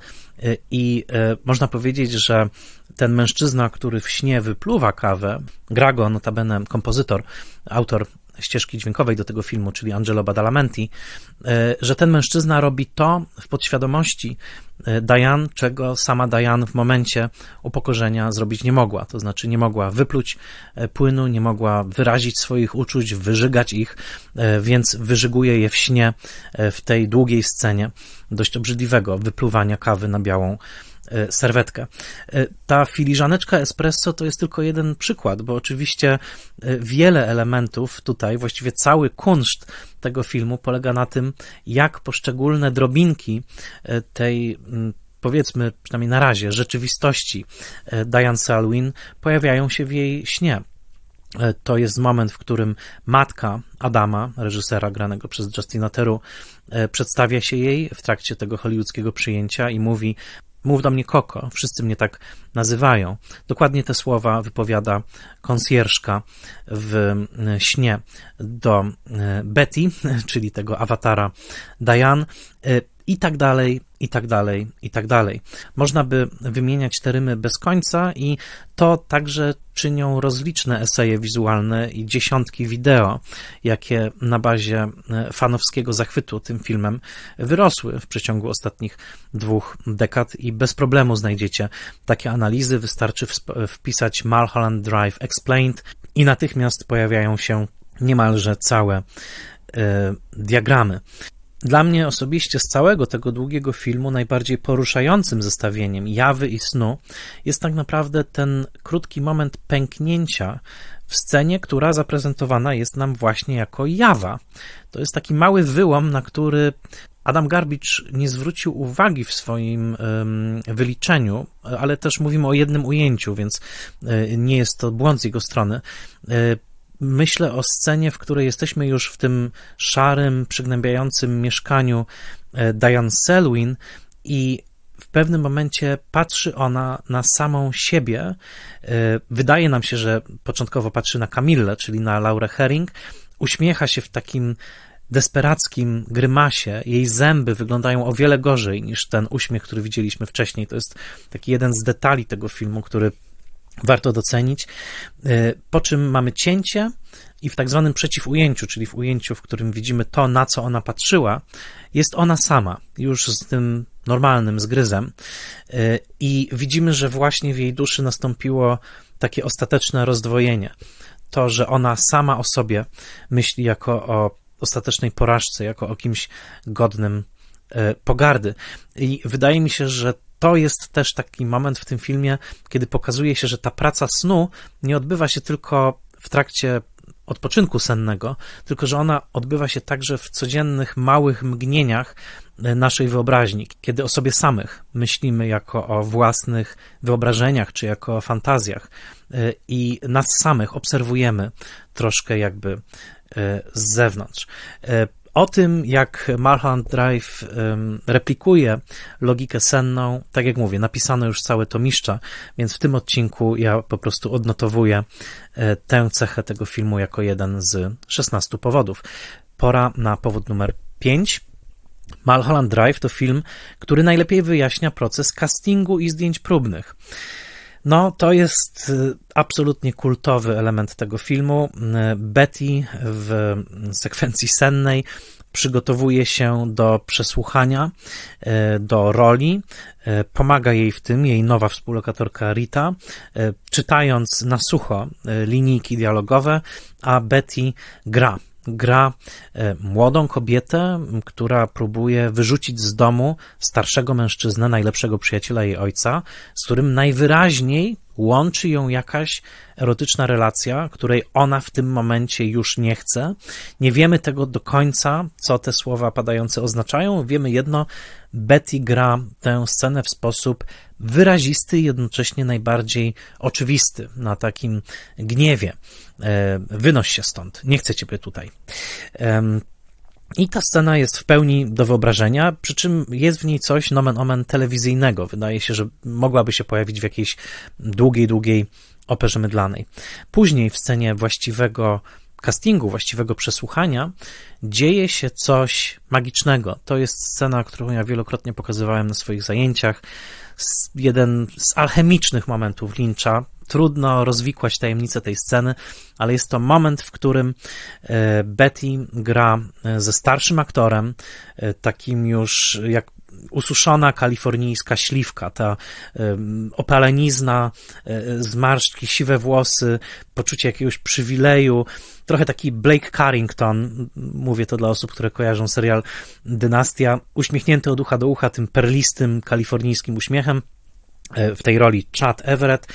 i można powiedzieć, że ten mężczyzna, który w śnie wypluwa kawę, gra go notabene kompozytor, autor ścieżki dźwiękowej do tego filmu, czyli Angelo Badalamenti, że ten mężczyzna robi to w podświadomości Diane, czego sama Diane w momencie upokorzenia zrobić nie mogła. To znaczy nie mogła wypluć płynu, nie mogła wyrazić swoich uczuć, wyżygać ich, więc wyżyguje je w śnie w tej długiej scenie dość obrzydliwego wypluwania kawy na białą serwetkę. Ta filiżaneczka espresso to jest tylko jeden przykład, bo oczywiście wiele elementów tutaj, właściwie cały kunszt tego filmu polega na tym, jak poszczególne drobinki tej, powiedzmy, przynajmniej na razie, rzeczywistości Diane Selwyn pojawiają się w jej śnie. To jest moment, w którym matka Adama, reżysera granego przez Justina Theroux, przedstawia się jej w trakcie tego hollywoodzkiego przyjęcia i mówi: mów do mnie Koko, wszyscy mnie tak nazywają. Dokładnie te słowa wypowiada konsjerżka w śnie do Betty, czyli tego awatara Diane, i tak dalej, i tak dalej, i tak dalej. Można by wymieniać te rymy bez końca i to także czynią rozliczne eseje wizualne i dziesiątki wideo, jakie na bazie fanowskiego zachwytu tym filmem wyrosły w przeciągu ostatnich dwóch dekad i bez problemu znajdziecie takie analizy. Wystarczy wpisać Mulholland Drive Explained i natychmiast pojawiają się niemalże całe y, diagramy. Dla mnie osobiście z całego tego długiego filmu najbardziej poruszającym zestawieniem jawy i snu jest tak naprawdę ten krótki moment pęknięcia w scenie, która zaprezentowana jest nam właśnie jako jawa. To jest taki mały wyłom, na który Adam Garbicz nie zwrócił uwagi w swoim um, wyliczeniu, ale też mówimy o jednym ujęciu, więc y, nie jest to błąd z jego strony. Y, Myślę o scenie, w której jesteśmy już w tym szarym, przygnębiającym mieszkaniu Diane Selwyn i w pewnym momencie patrzy ona na samą siebie. Wydaje nam się, że początkowo patrzy na Camillę, czyli na Laurę Herring. Uśmiecha się w takim desperackim grymasie. Jej zęby wyglądają o wiele gorzej niż ten uśmiech, który widzieliśmy wcześniej. To jest taki jeden z detali tego filmu, który warto docenić, po czym mamy cięcie i w tak zwanym przeciwujęciu, czyli w ujęciu, w którym widzimy to, na co ona patrzyła, jest ona sama, już z tym normalnym zgryzem i widzimy, że właśnie w jej duszy nastąpiło takie ostateczne rozdwojenie. To, że ona sama o sobie myśli jako o ostatecznej porażce, jako o kimś godnym pogardy. I wydaje mi się, że to jest też taki moment w tym filmie, kiedy pokazuje się, że ta praca snu nie odbywa się tylko w trakcie odpoczynku sennego, tylko że ona odbywa się także w codziennych, małych mgnieniach naszej wyobraźni, kiedy o sobie samych myślimy jako o własnych wyobrażeniach, czy jako o fantazjach i nas samych obserwujemy troszkę jakby z zewnątrz. O tym, jak Mulholland Drive replikuje logikę senną, tak jak mówię, napisano już całe tomiszcza, więc w tym odcinku ja po prostu odnotowuję tę cechę tego filmu jako jeden z szesnastu powodów. Pora na powód numer pięć. Mulholland Drive to film, który najlepiej wyjaśnia proces castingu i zdjęć próbnych. No, to jest absolutnie kultowy element tego filmu. Betty w sekwencji sennej przygotowuje się do przesłuchania, do roli. Pomaga jej w tym jej nowa współlokatorka Rita, czytając na sucho linijki dialogowe, a Betty gra. Gra młodą kobietę, która próbuje wyrzucić z domu starszego mężczyznę, najlepszego przyjaciela jej ojca, z którym najwyraźniej łączy ją jakaś erotyczna relacja, której ona w tym momencie już nie chce. Nie wiemy tego do końca, co te słowa padające oznaczają. Wiemy jedno, Betty gra tę scenę w sposób wyrazisty, jednocześnie najbardziej oczywisty, na takim gniewie. Wynoś się stąd, nie chcę ciebie tutaj. I ta scena jest w pełni do wyobrażenia, przy czym jest w niej coś nomen omen telewizyjnego. Wydaje się, że mogłaby się pojawić w jakiejś długiej, długiej operze mydlanej. Później w scenie właściwego castingu, właściwego przesłuchania dzieje się coś magicznego. To jest scena, którą ja wielokrotnie pokazywałem na swoich zajęciach. Jeden z alchemicznych momentów Lyncha. Trudno rozwikłać tajemnicę tej sceny, ale jest to moment, w którym Betty gra ze starszym aktorem, takim już jak ususzona kalifornijska śliwka, ta opalenizna, zmarszczki, siwe włosy, poczucie jakiegoś przywileju, trochę taki Blake Carrington, mówię to dla osób, które kojarzą serial Dynastia, uśmiechnięty od ucha do ucha tym perlistym kalifornijskim uśmiechem, w tej roli Chad Everett,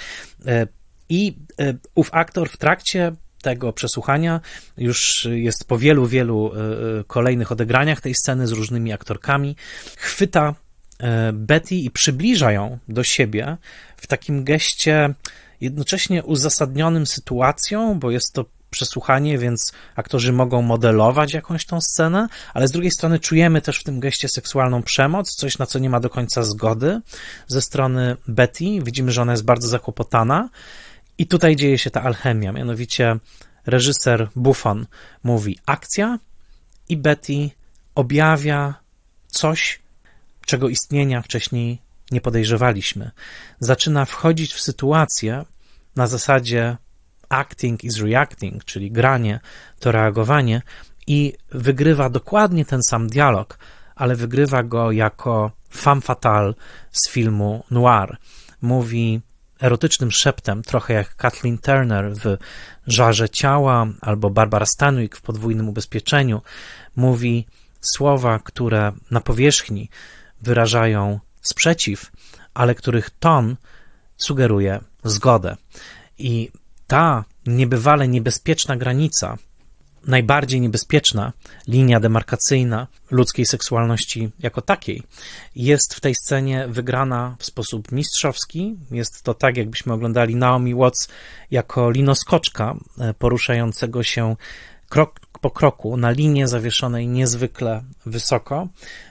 i ów aktor w trakcie tego przesłuchania już jest po wielu, wielu kolejnych odegraniach tej sceny z różnymi aktorkami, chwyta Betty i przybliża ją do siebie w takim geście jednocześnie uzasadnionym sytuacją, bo jest to przesłuchanie, więc aktorzy mogą modelować jakąś tą scenę, ale z drugiej strony czujemy też w tym geście seksualną przemoc, coś, na co nie ma do końca zgody ze strony Betty. Widzimy, że ona jest bardzo zakłopotana i tutaj dzieje się ta alchemia, mianowicie reżyser Buffon mówi akcja i Betty objawia coś, czego istnienia wcześniej nie podejrzewaliśmy. Zaczyna wchodzić w sytuację na zasadzie acting is reacting, czyli granie to reagowanie, i wygrywa dokładnie ten sam dialog, ale wygrywa go jako femme fatale z filmu noir. Mówi erotycznym szeptem, trochę jak Kathleen Turner w Żarze ciała albo Barbara Stanwyck w Podwójnym ubezpieczeniu. Mówi słowa, które na powierzchni wyrażają sprzeciw, ale których ton sugeruje zgodę. I ta niebywale niebezpieczna granica, najbardziej niebezpieczna linia demarkacyjna ludzkiej seksualności jako takiej, jest w tej scenie wygrana w sposób mistrzowski. Jest to tak, jakbyśmy oglądali Naomi Watts jako linoskoczka poruszającego się krok po kroku na linie zawieszonej niezwykle wysoko,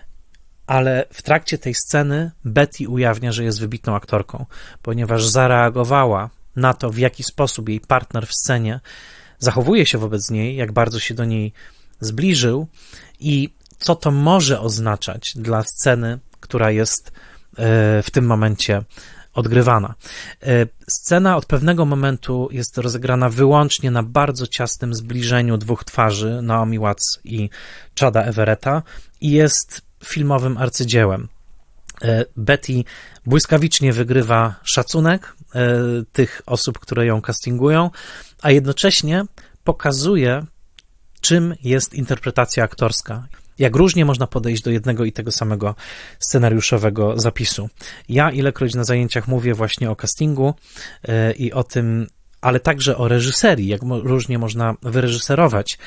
ale w trakcie tej sceny Betty ujawnia, że jest wybitną aktorką, ponieważ zareagowała na to, w jaki sposób jej partner w scenie zachowuje się wobec niej, jak bardzo się do niej zbliżył i co to może oznaczać dla sceny, która jest w tym momencie odgrywana. Scena od pewnego momentu jest rozegrana wyłącznie na bardzo ciasnym zbliżeniu dwóch twarzy, Naomi Watts i Chada Everetta, i jest filmowym arcydziełem. Betty błyskawicznie wygrywa szacunek tych osób, które ją castingują, a jednocześnie pokazuje, czym jest interpretacja aktorska. Jak różnie można podejść do jednego i tego samego scenariuszowego zapisu. Ja ilekroć na zajęciach mówię właśnie o castingu i o tym, ale także o reżyserii, jak różnie można wyreżyserować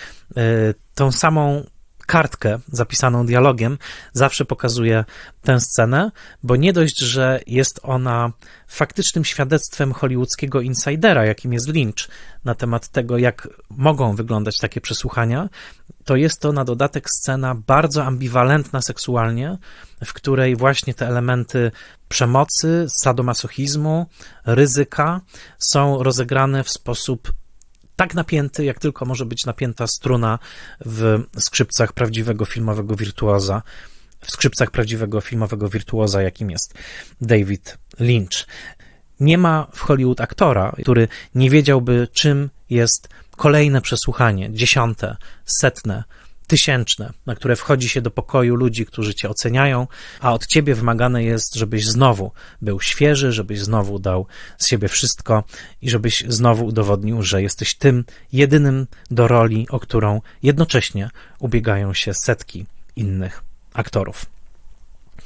tą samą kartkę zapisaną dialogiem, zawsze pokazuje tę scenę, bo nie dość, że jest ona faktycznym świadectwem hollywoodzkiego insidera, jakim jest Lynch, na temat tego, jak mogą wyglądać takie przesłuchania, to jest to na dodatek scena bardzo ambiwalentna seksualnie, w której właśnie te elementy przemocy, sadomasochizmu, ryzyka są rozegrane w sposób tak napięty, jak tylko może być napięta struna w skrzypcach prawdziwego filmowego wirtuoza, w skrzypcach prawdziwego filmowego wirtuoza, jakim jest David Lynch. Nie ma w Hollywood aktora, który nie wiedziałby, czym jest kolejne przesłuchanie, dziesiąte, setne, tysięczne, na które wchodzi się do pokoju ludzi, którzy cię oceniają, a od ciebie wymagane jest, żebyś znowu był świeży, żebyś znowu dał z siebie wszystko i żebyś znowu udowodnił, że jesteś tym jedynym do roli, o którą jednocześnie ubiegają się setki innych aktorów.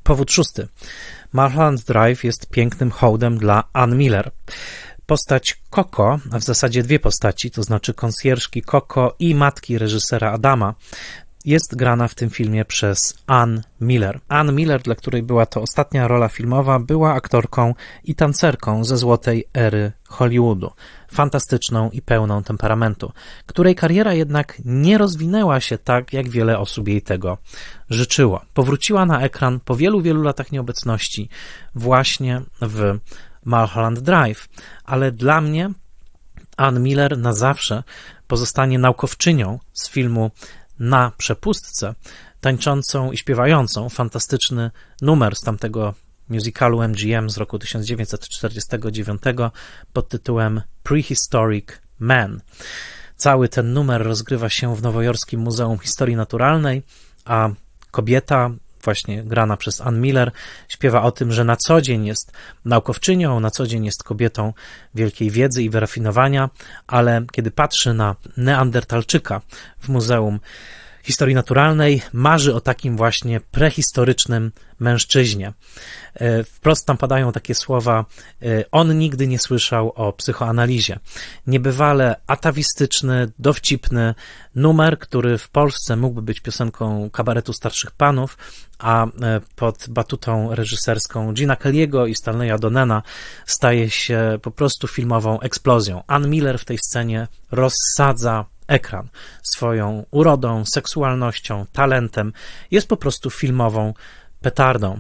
Powód szósty. Mulholland Drive jest pięknym hołdem dla Ann Miller. Postać Coco, a w zasadzie dwie postaci, to znaczy konsjerżki Coco i matki reżysera Adama, jest grana w tym filmie przez Ann Miller. Ann Miller, dla której była to ostatnia rola filmowa, była aktorką i tancerką ze złotej ery Hollywoodu. Fantastyczną i pełną temperamentu, której kariera jednak nie rozwinęła się tak, jak wiele osób jej tego życzyło. Powróciła na ekran po wielu, wielu latach nieobecności właśnie w Mulholland Drive, ale dla mnie Ann Miller na zawsze pozostanie naukowczynią z filmu Na przepustce, tańczącą i śpiewającą fantastyczny numer z tamtego musicalu M G M z roku tysiąc dziewięćset czterdziestego dziewiątego pod tytułem Prehistoric Man. Cały ten numer rozgrywa się w Nowojorskim Muzeum Historii Naturalnej, a kobieta, właśnie grana przez Ann Miller, śpiewa o tym, że na co dzień jest naukowczynią, na co dzień jest kobietą wielkiej wiedzy i wyrafinowania, ale kiedy patrzy na Neandertalczyka w Muzeum Historii Naturalnej, marzy o takim właśnie prehistorycznym mężczyźnie. Wprost tam padają takie słowa: on nigdy nie słyszał o psychoanalizie. Niebywale atawistyczny, dowcipny numer, który w Polsce mógłby być piosenką kabaretu starszych panów, a pod batutą reżyserską Gina Kelly'ego i Stanleya Donena staje się po prostu filmową eksplozją. Ann Miller w tej scenie rozsadza ekran swoją urodą, seksualnością, talentem. Jest po prostu filmową petardą.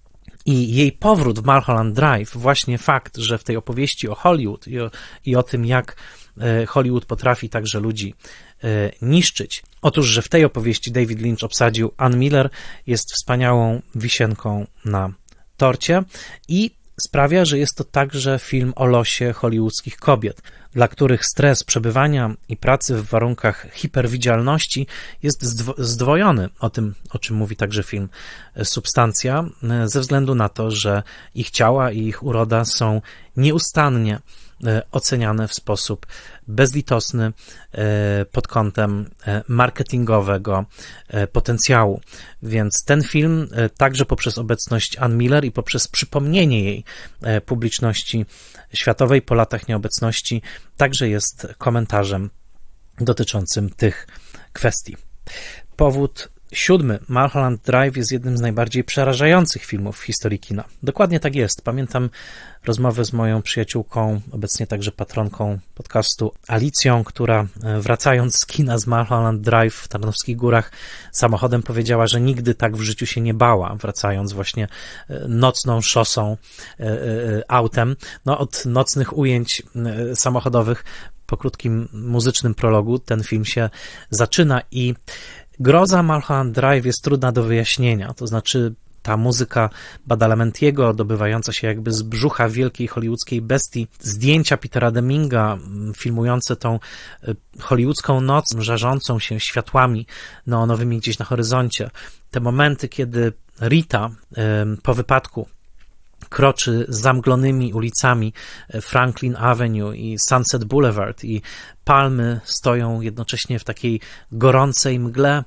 I jej powrót w Mulholland Drive, właśnie fakt, że w tej opowieści o Hollywood i o, i o tym, jak Hollywood potrafi także ludzi niszczyć. Otóż, że w tej opowieści David Lynch obsadził Ann Miller, jest wspaniałą wisienką na torcie i sprawia, że jest to także film o losie hollywoodzkich kobiet, dla których stres przebywania i pracy w warunkach hiperwidzialności jest zdwojony, o tym, o czym mówi także film Substancja, ze względu na to, że ich ciała i ich uroda są nieustannie oceniane w sposób bezlitosny pod kątem marketingowego potencjału. Więc ten film także poprzez obecność Ann Miller i poprzez przypomnienie jej publiczności światowej po latach nieobecności także jest komentarzem dotyczącym tych kwestii. Powód siódmy. Mulholland Drive jest jednym z najbardziej przerażających filmów w historii kina. Dokładnie tak jest. Pamiętam rozmowę z moją przyjaciółką, obecnie także patronką podcastu Alicją, która wracając z kina z Mulholland Drive w Tarnowskich Górach samochodem powiedziała, że nigdy tak w życiu się nie bała, wracając właśnie nocną szosą autem. No, od nocnych ujęć samochodowych po krótkim muzycznym prologu ten film się zaczyna i groza Mulholland Drive jest trudna do wyjaśnienia, to znaczy ta muzyka Badalamentiego dobywająca się jakby z brzucha wielkiej hollywoodzkiej bestii, zdjęcia Petera Deminga filmujące tą hollywoodzką noc żarzącą się światłami neonowymi gdzieś na horyzoncie, te momenty, kiedy Rita po wypadku kroczy zamglonymi ulicami Franklin Avenue i Sunset Boulevard i palmy stoją jednocześnie w takiej gorącej mgle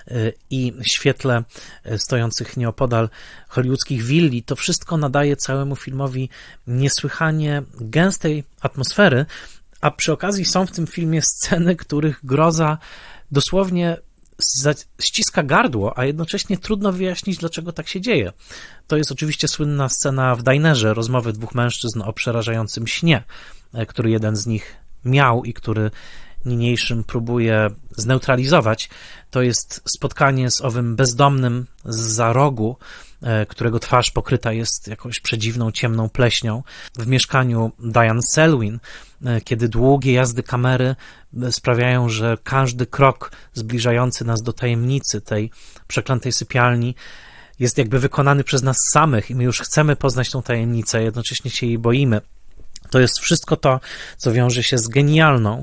i świetle stojących nieopodal hollywoodzkich willi. To wszystko nadaje całemu filmowi niesłychanie gęstej atmosfery, a przy okazji są w tym filmie sceny, których groza dosłownie ściska gardło, a jednocześnie trudno wyjaśnić, dlaczego tak się dzieje. To jest oczywiście słynna scena w dinerze, rozmowy dwóch mężczyzn o przerażającym śnie, który jeden z nich miał i który niniejszym próbuje zneutralizować. To jest spotkanie z owym bezdomnym zza rogu, którego twarz pokryta jest jakąś przedziwną, ciemną pleśnią, w mieszkaniu Diane Selwyn, kiedy długie jazdy kamery sprawiają, że każdy krok zbliżający nas do tajemnicy tej przeklętej sypialni jest jakby wykonany przez nas samych i my już chcemy poznać tą tajemnicę, jednocześnie się jej boimy. To jest wszystko to, co wiąże się z genialną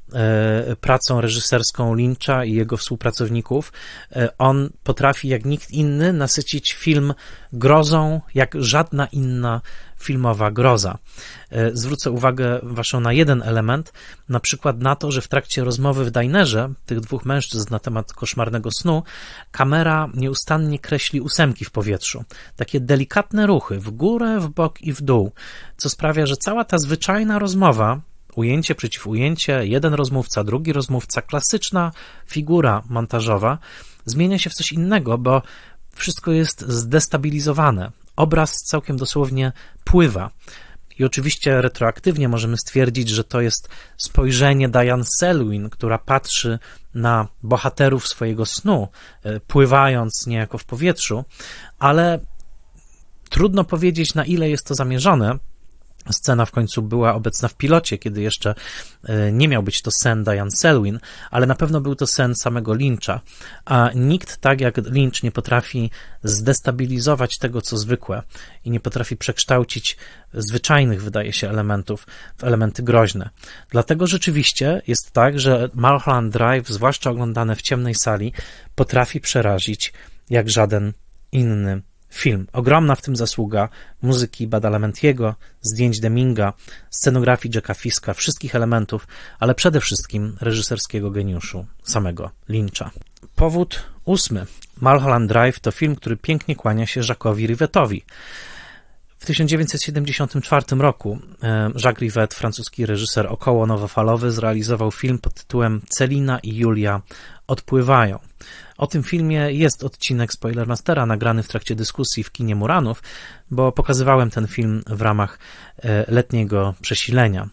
pracą reżyserską Lyncha i jego współpracowników. On potrafi jak nikt inny nasycić film grozą, jak żadna inna filmowa groza. Zwrócę uwagę waszą na jeden element, na przykład na to, że w trakcie rozmowy w dinerze tych dwóch mężczyzn na temat koszmarnego snu kamera nieustannie kreśli ósemki w powietrzu. Takie delikatne ruchy w górę, w bok i w dół, co sprawia, że cała ta zwyczajna rozmowa, ujęcie przeciw ujęcie, jeden rozmówca, drugi rozmówca, klasyczna figura montażowa zmienia się w coś innego, bo wszystko jest zdestabilizowane. Obraz całkiem dosłownie pływa. I oczywiście retroaktywnie możemy stwierdzić, że to jest spojrzenie Diane Selwyn, która patrzy na bohaterów swojego snu, pływając niejako w powietrzu, ale trudno powiedzieć, na ile jest to zamierzone. Scena w końcu była obecna w pilocie, kiedy jeszcze nie miał być to sen Diane Selwyn, ale na pewno był to sen samego Lyncha, a nikt tak jak Lynch nie potrafi zdestabilizować tego, co zwykłe i nie potrafi przekształcić zwyczajnych, wydaje się, elementów w elementy groźne. Dlatego rzeczywiście jest tak, że Mulholland Drive, zwłaszcza oglądane w ciemnej sali, potrafi przerazić jak żaden inny film. Ogromna w tym zasługa muzyki Badalamentiego, zdjęć Deminga, scenografii Jacka Fiska, wszystkich elementów, ale przede wszystkim reżyserskiego geniuszu samego Lyncha. Powód ósmy. Mulholland Drive to film, który pięknie kłania się Jacquesowi Rivetowi. W tysiąc dziewięćset siedemdziesiątym czwartym roku Jacques Rivette, francuski reżyser około nowofalowy, zrealizował film pod tytułem Celina i Julia odpływają. O tym filmie jest odcinek Spoilermastera nagrany w trakcie dyskusji w kinie Muranów, bo pokazywałem ten film w ramach letniego przesilenia.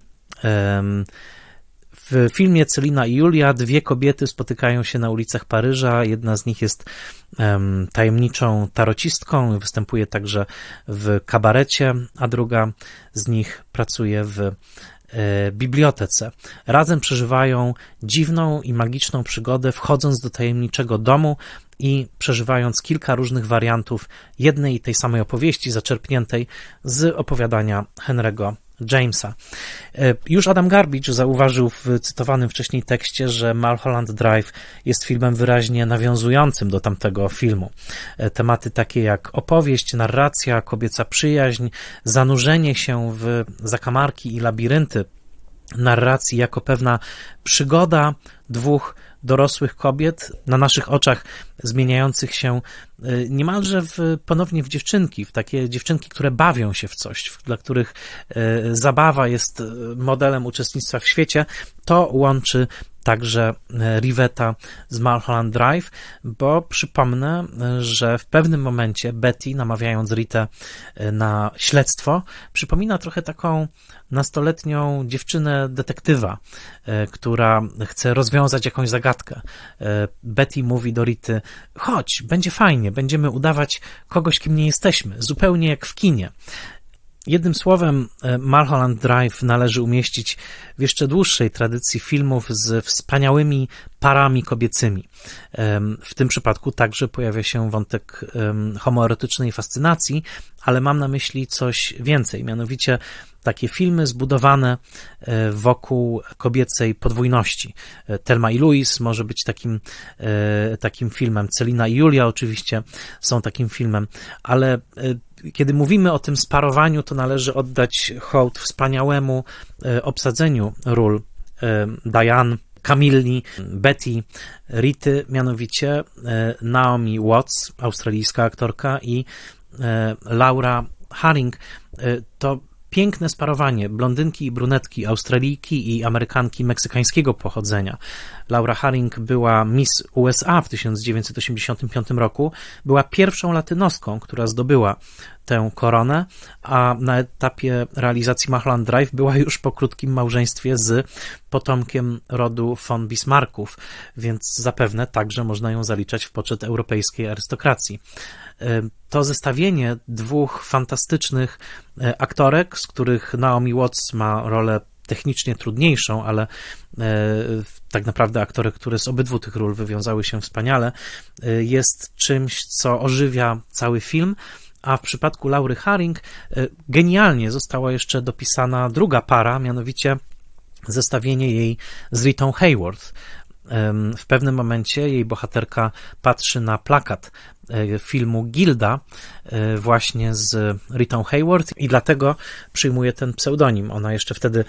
W filmie Celina i Julia dwie kobiety spotykają się na ulicach Paryża. Jedna z nich jest um, tajemniczą tarocistką, występuje także w kabarecie, a druga z nich pracuje w e, bibliotece. Razem przeżywają dziwną i magiczną przygodę, wchodząc do tajemniczego domu i przeżywając kilka różnych wariantów jednej i tej samej opowieści, zaczerpniętej z opowiadania Henry'ego Jamesa. Już Adam Garbage zauważył w cytowanym wcześniej tekście, że Mulholland Drive jest filmem wyraźnie nawiązującym do tamtego filmu. Tematy takie jak opowieść, narracja, kobieca przyjaźń, zanurzenie się w zakamarki i labirynty narracji jako pewna przygoda dwóch dorosłych kobiet na naszych oczach zmieniających się niemalże w, ponownie w dziewczynki, w takie dziewczynki, które bawią się w coś, dla których zabawa jest modelem uczestnictwa w świecie. To łączy także Rivetta z Mulholland Drive, bo przypomnę, że w pewnym momencie Betty, namawiając Ritę na śledztwo, przypomina trochę taką nastoletnią dziewczynę detektywa, która chce rozwiązać jakąś zagadkę. Betty mówi do Rity: chodź, będzie fajnie, będziemy udawać kogoś, kim nie jesteśmy, zupełnie jak w kinie. Jednym słowem, Mulholland Drive należy umieścić w jeszcze dłuższej tradycji filmów z wspaniałymi parami kobiecymi. W tym przypadku także pojawia się wątek homoerotycznej fascynacji, ale mam na myśli coś więcej, mianowicie takie filmy zbudowane wokół kobiecej podwójności. Thelma i Louise może być takim, takim filmem, Celina i Julia oczywiście są takim filmem, ale kiedy mówimy o tym sparowaniu, to należy oddać hołd wspaniałemu obsadzeniu ról Diane, Camilli, Betty, Rity, mianowicie Naomi Watts, australijska aktorka, i Laura Harring. To piękne sparowanie blondynki i brunetki, Australijki i Amerykanki meksykańskiego pochodzenia. Laura Harring była Miss U S A w tysiąc dziewięćset osiemdziesiątym piątym roku, była pierwszą latynoską, która zdobyła tę koronę, a na etapie realizacji Mulholland Drive była już po krótkim małżeństwie z potomkiem rodu von Bismarcków, więc zapewne także można ją zaliczać w poczet europejskiej arystokracji. To zestawienie dwóch fantastycznych aktorek, z których Naomi Watts ma rolę technicznie trudniejszą, ale e, tak naprawdę aktorek, które z obydwu tych ról wywiązały się wspaniale, e, jest czymś, co ożywia cały film, a w przypadku Laury Harring e, genialnie została jeszcze dopisana druga para, mianowicie zestawienie jej z Ritą Hayworth. W pewnym momencie jej bohaterka patrzy na plakat filmu Gilda właśnie z Ritą Hayworth i dlatego przyjmuje ten pseudonim. Ona jeszcze wtedy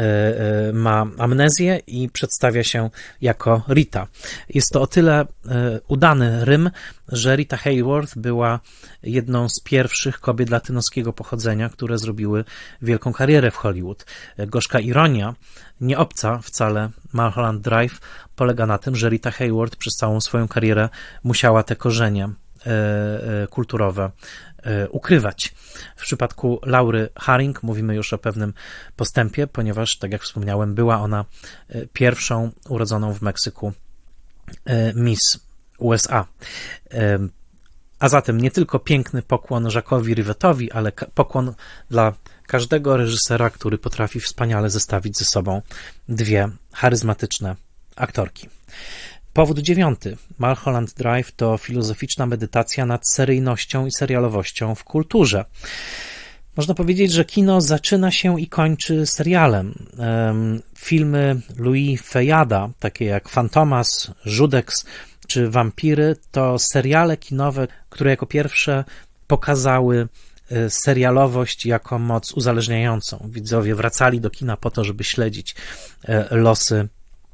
ma amnezję i przedstawia się jako Rita. Jest to o tyle udany rym, że Rita Hayworth była jedną z pierwszych kobiet latynoskiego pochodzenia, które zrobiły wielką karierę w Hollywood. Gorzka ironia, nie obca wcale Mulholland Drive, polega na tym, że Rita Hayworth przez całą swoją karierę musiała te korzenie kulturowe ukrywać. W przypadku Laury Harring mówimy już o pewnym postępie, ponieważ, tak jak wspomniałem, była ona pierwszą urodzoną w Meksyku Miss U S A. A zatem nie tylko piękny pokłon Jacquesowi Rivetowi, ale pokłon dla każdego reżysera, który potrafi wspaniale zestawić ze sobą dwie charyzmatyczne aktorki. Powód dziewiąty. Mulholland Drive to filozoficzna medytacja nad seryjnością i serialowością w kulturze. Można powiedzieć, że kino zaczyna się i kończy serialem. Filmy Louis Feyada, takie jak Fantomas, Judex czy Wampiry, to seriale kinowe, które jako pierwsze pokazały serialowość jako moc uzależniającą. Widzowie wracali do kina po to, żeby śledzić losy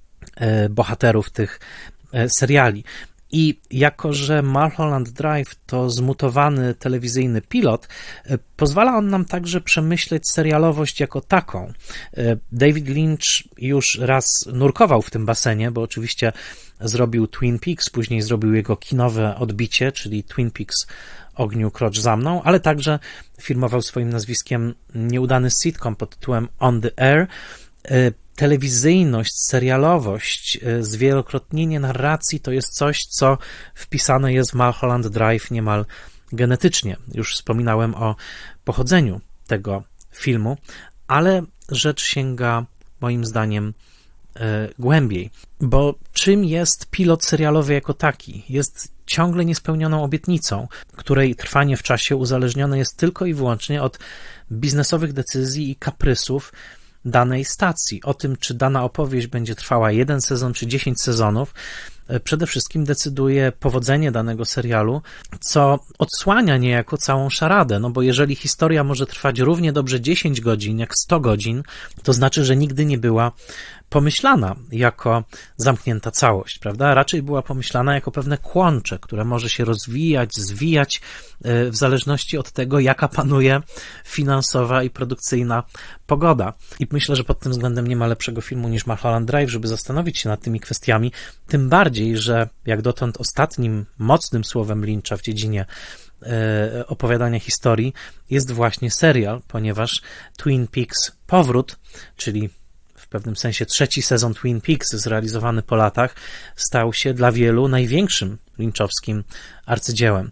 bohaterów tych seriali. I jako że Mulholland Drive to zmutowany telewizyjny pilot, pozwala on nam także przemyśleć serialowość jako taką. David Lynch już raz nurkował w tym basenie, bo oczywiście zrobił Twin Peaks, później zrobił jego kinowe odbicie, czyli Twin Peaks Ogniu Krocz za mną, ale także firmował swoim nazwiskiem nieudany sitcom pod tytułem On the Air. Telewizyjność, serialowość, zwielokrotnienie narracji to jest coś, co wpisane jest w Mulholland Drive niemal genetycznie. Już wspominałem o pochodzeniu tego filmu, ale rzecz sięga moim zdaniem głębiej, bo czym jest pilot serialowy jako taki? Jest ciągle niespełnioną obietnicą, której trwanie w czasie uzależnione jest tylko i wyłącznie od biznesowych decyzji i kaprysów danej stacji. O tym, czy dana opowieść będzie trwała jeden sezon, czy dziesięć sezonów, przede wszystkim decyduje powodzenie danego serialu, co odsłania niejako całą szaradę, no bo jeżeli historia może trwać równie dobrze dziesięć godzin, jak sto godzin, to znaczy, że nigdy nie była pomyślana jako zamknięta całość, prawda? Raczej była pomyślana jako pewne kłącze, które może się rozwijać, zwijać w zależności od tego, jaka panuje finansowa i produkcyjna pogoda. I myślę, że pod tym względem nie ma lepszego filmu niż Mulholland Drive, żeby zastanowić się nad tymi kwestiami, tym bardziej, że jak dotąd ostatnim mocnym słowem Lyncha w dziedzinie opowiadania historii jest właśnie serial, ponieważ Twin Peaks Powrót, czyli w pewnym sensie trzeci sezon Twin Peaks zrealizowany po latach, stał się dla wielu największym lynchowskim arcydziełem.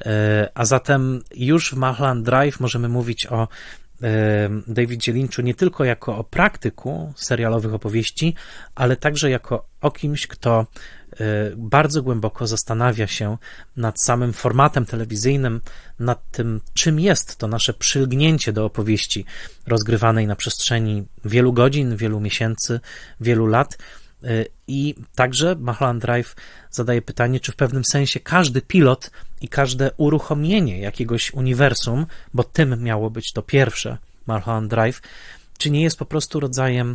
A zatem już w Mulholland Drive możemy mówić o Davidzie Lynchu nie tylko jako o praktyku serialowych opowieści, ale także jako o kimś, kto bardzo głęboko zastanawia się nad samym formatem telewizyjnym, nad tym, czym jest to nasze przylgnięcie do opowieści rozgrywanej na przestrzeni wielu godzin, wielu miesięcy, wielu lat. I także Mulholland Drive zadaje pytanie, czy w pewnym sensie każdy pilot i każde uruchomienie jakiegoś uniwersum, bo tym miało być to pierwsze Mulholland Drive, czy nie jest po prostu rodzajem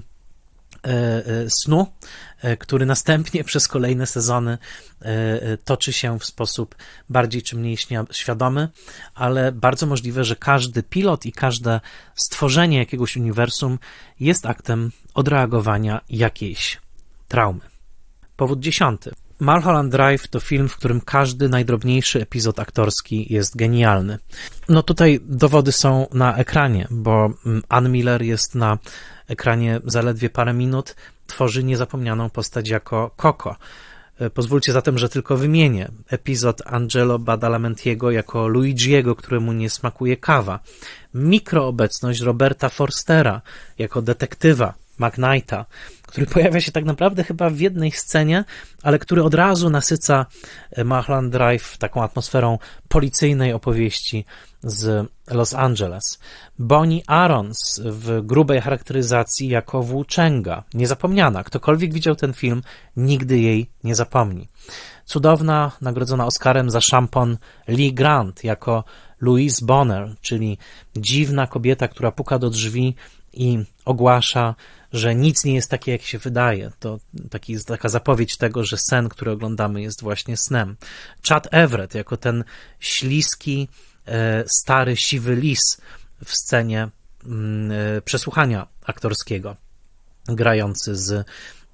snu, który następnie przez kolejne sezony toczy się w sposób bardziej czy mniej świadomy, ale bardzo możliwe, że każdy pilot i każde stworzenie jakiegoś uniwersum jest aktem odreagowania jakiejś traumy. Powód dziesiąty. Mulholland Drive to film, w którym każdy najdrobniejszy epizod aktorski jest genialny. No tutaj dowody są na ekranie, bo Ann Miller jest na ekranie zaledwie parę minut, tworzy niezapomnianą postać jako Coco. Pozwólcie zatem, że tylko wymienię epizod Angelo Badalamentiego jako Luigiego, któremu nie smakuje kawa. Mikroobecność Roberta Forstera jako detektywa McKnighta, który pojawia się tak naprawdę chyba w jednej scenie, ale który od razu nasyca Mulholland Drive taką atmosferą policyjnej opowieści z Los Angeles. Bonnie Arons w grubej charakteryzacji jako włóczęga, niezapomniana. Ktokolwiek widział ten film, nigdy jej nie zapomni. Cudowna, nagrodzona Oscarem za szampon Lee Grant jako Louise Bonner, czyli dziwna kobieta, która puka do drzwi i ogłasza, że nic nie jest takie, jak się wydaje. To taki, taka zapowiedź tego, że sen, który oglądamy, jest właśnie snem. Chad Everett jako ten śliski, stary, siwy lis w scenie przesłuchania aktorskiego, grający z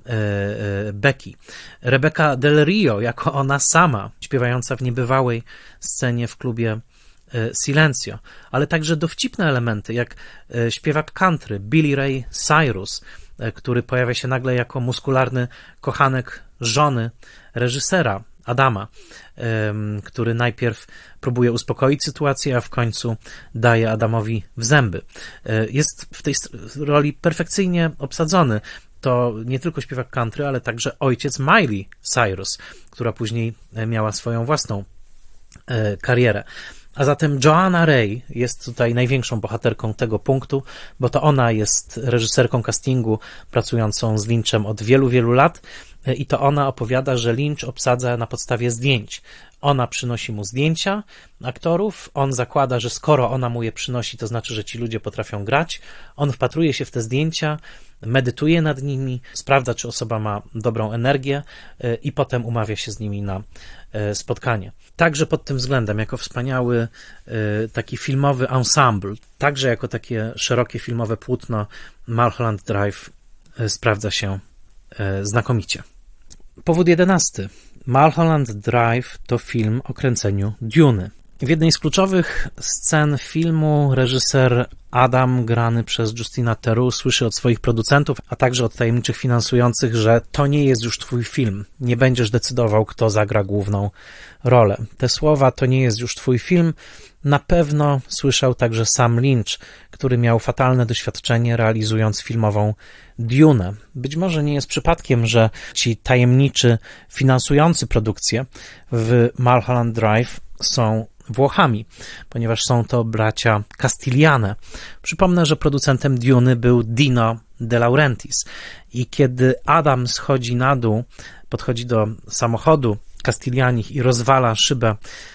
Becky. Rebecca Del Rio jako ona sama, śpiewająca w niebywałej scenie w klubie Silencio, ale także dowcipne elementy, jak śpiewak country Billy Ray Cyrus, który pojawia się nagle jako muskularny kochanek żony reżysera Adama, który najpierw próbuje uspokoić sytuację, a w końcu daje Adamowi w zęby. Jest w tej roli perfekcyjnie obsadzony. To nie tylko śpiewak country, ale także ojciec Miley Cyrus, która później miała swoją własną karierę. A zatem Joanna Ray jest tutaj największą bohaterką tego punktu, bo to ona jest reżyserką castingu pracującą z Lynchem od wielu, wielu lat i to ona opowiada, że Lynch obsadza na podstawie zdjęć. Ona przynosi mu zdjęcia aktorów, on zakłada, że skoro ona mu je przynosi, to znaczy, że ci ludzie potrafią grać. On wpatruje się w te zdjęcia, medytuje nad nimi, sprawdza, czy osoba ma dobrą energię i potem umawia się z nimi na spotkanie. Także pod tym względem, jako wspaniały taki filmowy ensemble, także jako takie szerokie filmowe płótno, Mulholland Drive sprawdza się znakomicie. Powód jedenasty. Mulholland Drive to film o kręceniu Duny. W jednej z kluczowych scen filmu reżyser Adam, grany przez Justina Theroux, słyszy od swoich producentów, a także od tajemniczych finansujących, że to nie jest już twój film. Nie będziesz decydował, kto zagra główną rolę. Te słowa, to nie jest już twój film, na pewno słyszał także sam Lynch, który miał fatalne doświadczenie realizując filmową Dune. Być może nie jest przypadkiem, że ci tajemniczy finansujący produkcję w Mulholland Drive są Włochami, ponieważ są to bracia Castigliane. Przypomnę, że producentem Duny był Dino De Laurentiis i kiedy Adam schodzi na dół, podchodzi do samochodu Castiglianich i rozwala szybę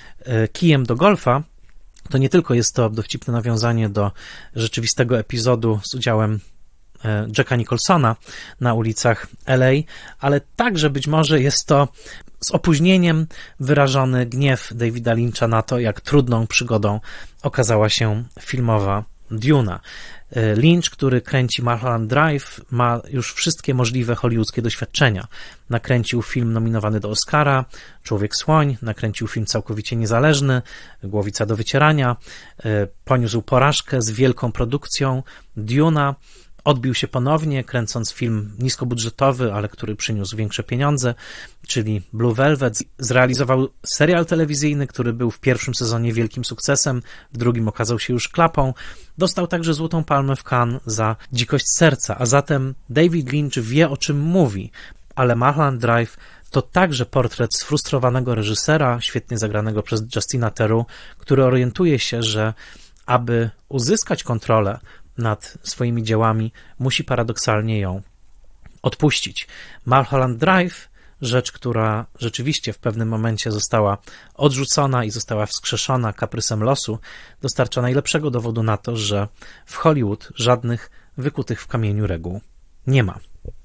kijem do golfa, to nie tylko jest to dowcipne nawiązanie do rzeczywistego epizodu z udziałem Jacka Nicholsona na ulicach L A, ale także być może jest to z opóźnieniem wyrażony gniew Davida Lyncha na to, jak trudną przygodą okazała się filmowa Duna. Lynch, który kręci Mulholland Drive, ma już wszystkie możliwe hollywoodzkie doświadczenia. Nakręcił film nominowany do Oscara, Człowiek Słoń, nakręcił film całkowicie niezależny, Głowica do wycierania, poniósł porażkę z wielką produkcją Duna, odbił się ponownie, kręcąc film niskobudżetowy, ale który przyniósł większe pieniądze, czyli Blue Velvet. Zrealizował serial telewizyjny, który był w pierwszym sezonie wielkim sukcesem, w drugim okazał się już klapą. Dostał także Złotą Palmę w Cannes za Dzikość serca, a zatem David Lynch wie, o czym mówi, ale Mulholland Drive to także portret sfrustrowanego reżysera, świetnie zagranego przez Justina Theroux, który orientuje się, że aby uzyskać kontrolę nad swoimi dziełami, musi paradoksalnie ją odpuścić. Mulholland Drive, rzecz, która rzeczywiście w pewnym momencie została odrzucona i została wskrzeszona kaprysem losu, dostarcza najlepszego dowodu na to, że w Hollywood żadnych wykutych w kamieniu reguł nie ma.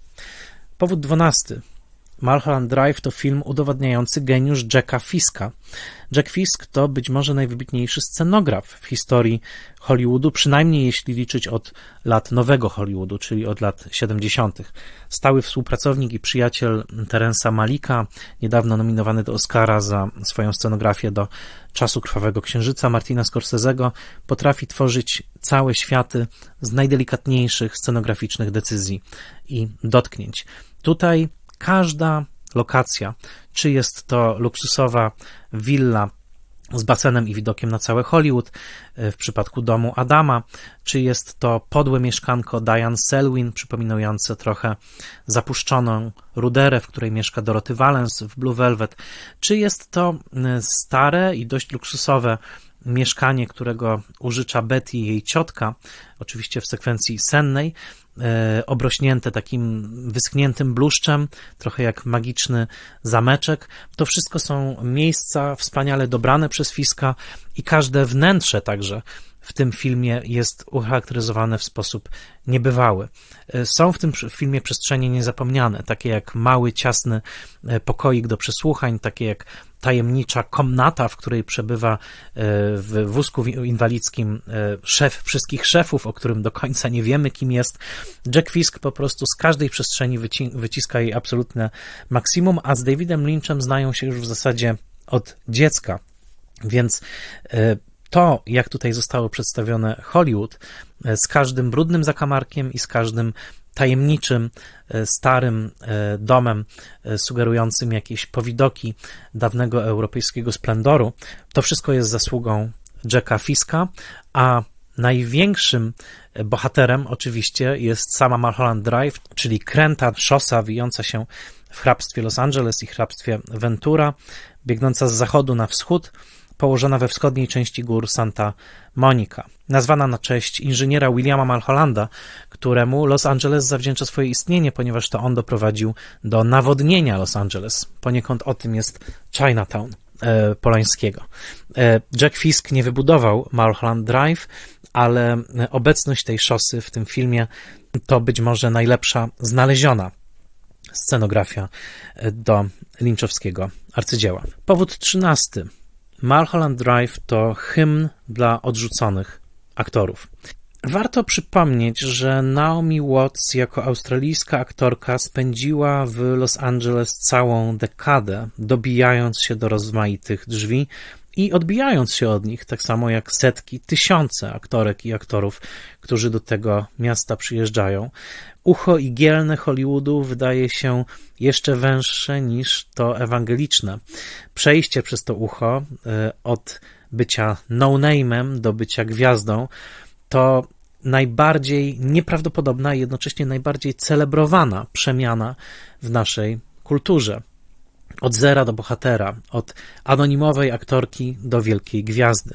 Powód dwunasty. Mulholland Drive to film udowadniający geniusz Jacka Fiska. Jack Fisk to być może najwybitniejszy scenograf w historii Hollywoodu, przynajmniej jeśli liczyć od lat nowego Hollywoodu, czyli od lat siedemdziesiątych. Stały współpracownik i przyjaciel Terensa Malika, niedawno nominowany do Oscara za swoją scenografię do Czasu Krwawego Księżyca Martina Scorsese'ego, potrafi tworzyć całe światy z najdelikatniejszych scenograficznych decyzji i dotknięć. Tutaj każda lokacja, czy jest to luksusowa willa z basenem i widokiem na całe Hollywood, w przypadku domu Adama, czy jest to podłe mieszkanko Diane Selwyn, przypominające trochę zapuszczoną ruderę, w której mieszka Dorothy Valens w Blue Velvet, czy jest to stare i dość luksusowe mieszkanie, którego użycza Betty i jej ciotka, oczywiście w sekwencji sennej, obrośnięte takim wyschniętym bluszczem, trochę jak magiczny zameczek. To wszystko są miejsca wspaniale dobrane przez Fiska i każde wnętrze także w tym filmie jest ucharakteryzowane w sposób niebywały. Są w tym filmie przestrzenie niezapomniane, takie jak mały, ciasny pokoik do przesłuchań, takie jak tajemnicza komnata, w której przebywa w wózku inwalidzkim szef wszystkich szefów, o którym do końca nie wiemy, kim jest. Jack Fisk po prostu z każdej przestrzeni wyci- wyciska jej absolutne maksimum, a z Davidem Lynchem znają się już w zasadzie od dziecka, więc to, jak tutaj zostało przedstawione Hollywood, z każdym brudnym zakamarkiem i z każdym tajemniczym, starym domem sugerującym jakieś powidoki dawnego europejskiego splendoru, to wszystko jest zasługą Jacka Fiska, a największym bohaterem oczywiście jest sama Mulholland Drive, czyli kręta szosa wijąca się w hrabstwie Los Angeles i hrabstwie Ventura, biegnąca z zachodu na wschód, położona we wschodniej części gór Santa Monica. Nazwana na cześć inżyniera Williama Mulhollanda, któremu Los Angeles zawdzięcza swoje istnienie, ponieważ to on doprowadził do nawodnienia Los Angeles. Poniekąd o tym jest Chinatown e, Polańskiego. E, Jack Fisk nie wybudował Mulholland Drive, ale obecność tej szosy w tym filmie to być może najlepsza znaleziona scenografia do lynchowskiego arcydzieła. Powód trzynasty. Mulholland Drive to hymn dla odrzuconych aktorów. Warto przypomnieć, że Naomi Watts jako australijska aktorka spędziła w Los Angeles całą dekadę, dobijając się do rozmaitych drzwi i odbijając się od nich, tak samo jak setki, tysiące aktorek i aktorów, którzy do tego miasta przyjeżdżają. Ucho igielne Hollywoodu wydaje się jeszcze węższe niż to ewangeliczne. Przejście przez to ucho od bycia no-name'em do bycia gwiazdą to najbardziej nieprawdopodobna i jednocześnie najbardziej celebrowana przemiana w naszej kulturze. Od zera do bohatera, od anonimowej aktorki do wielkiej gwiazdy.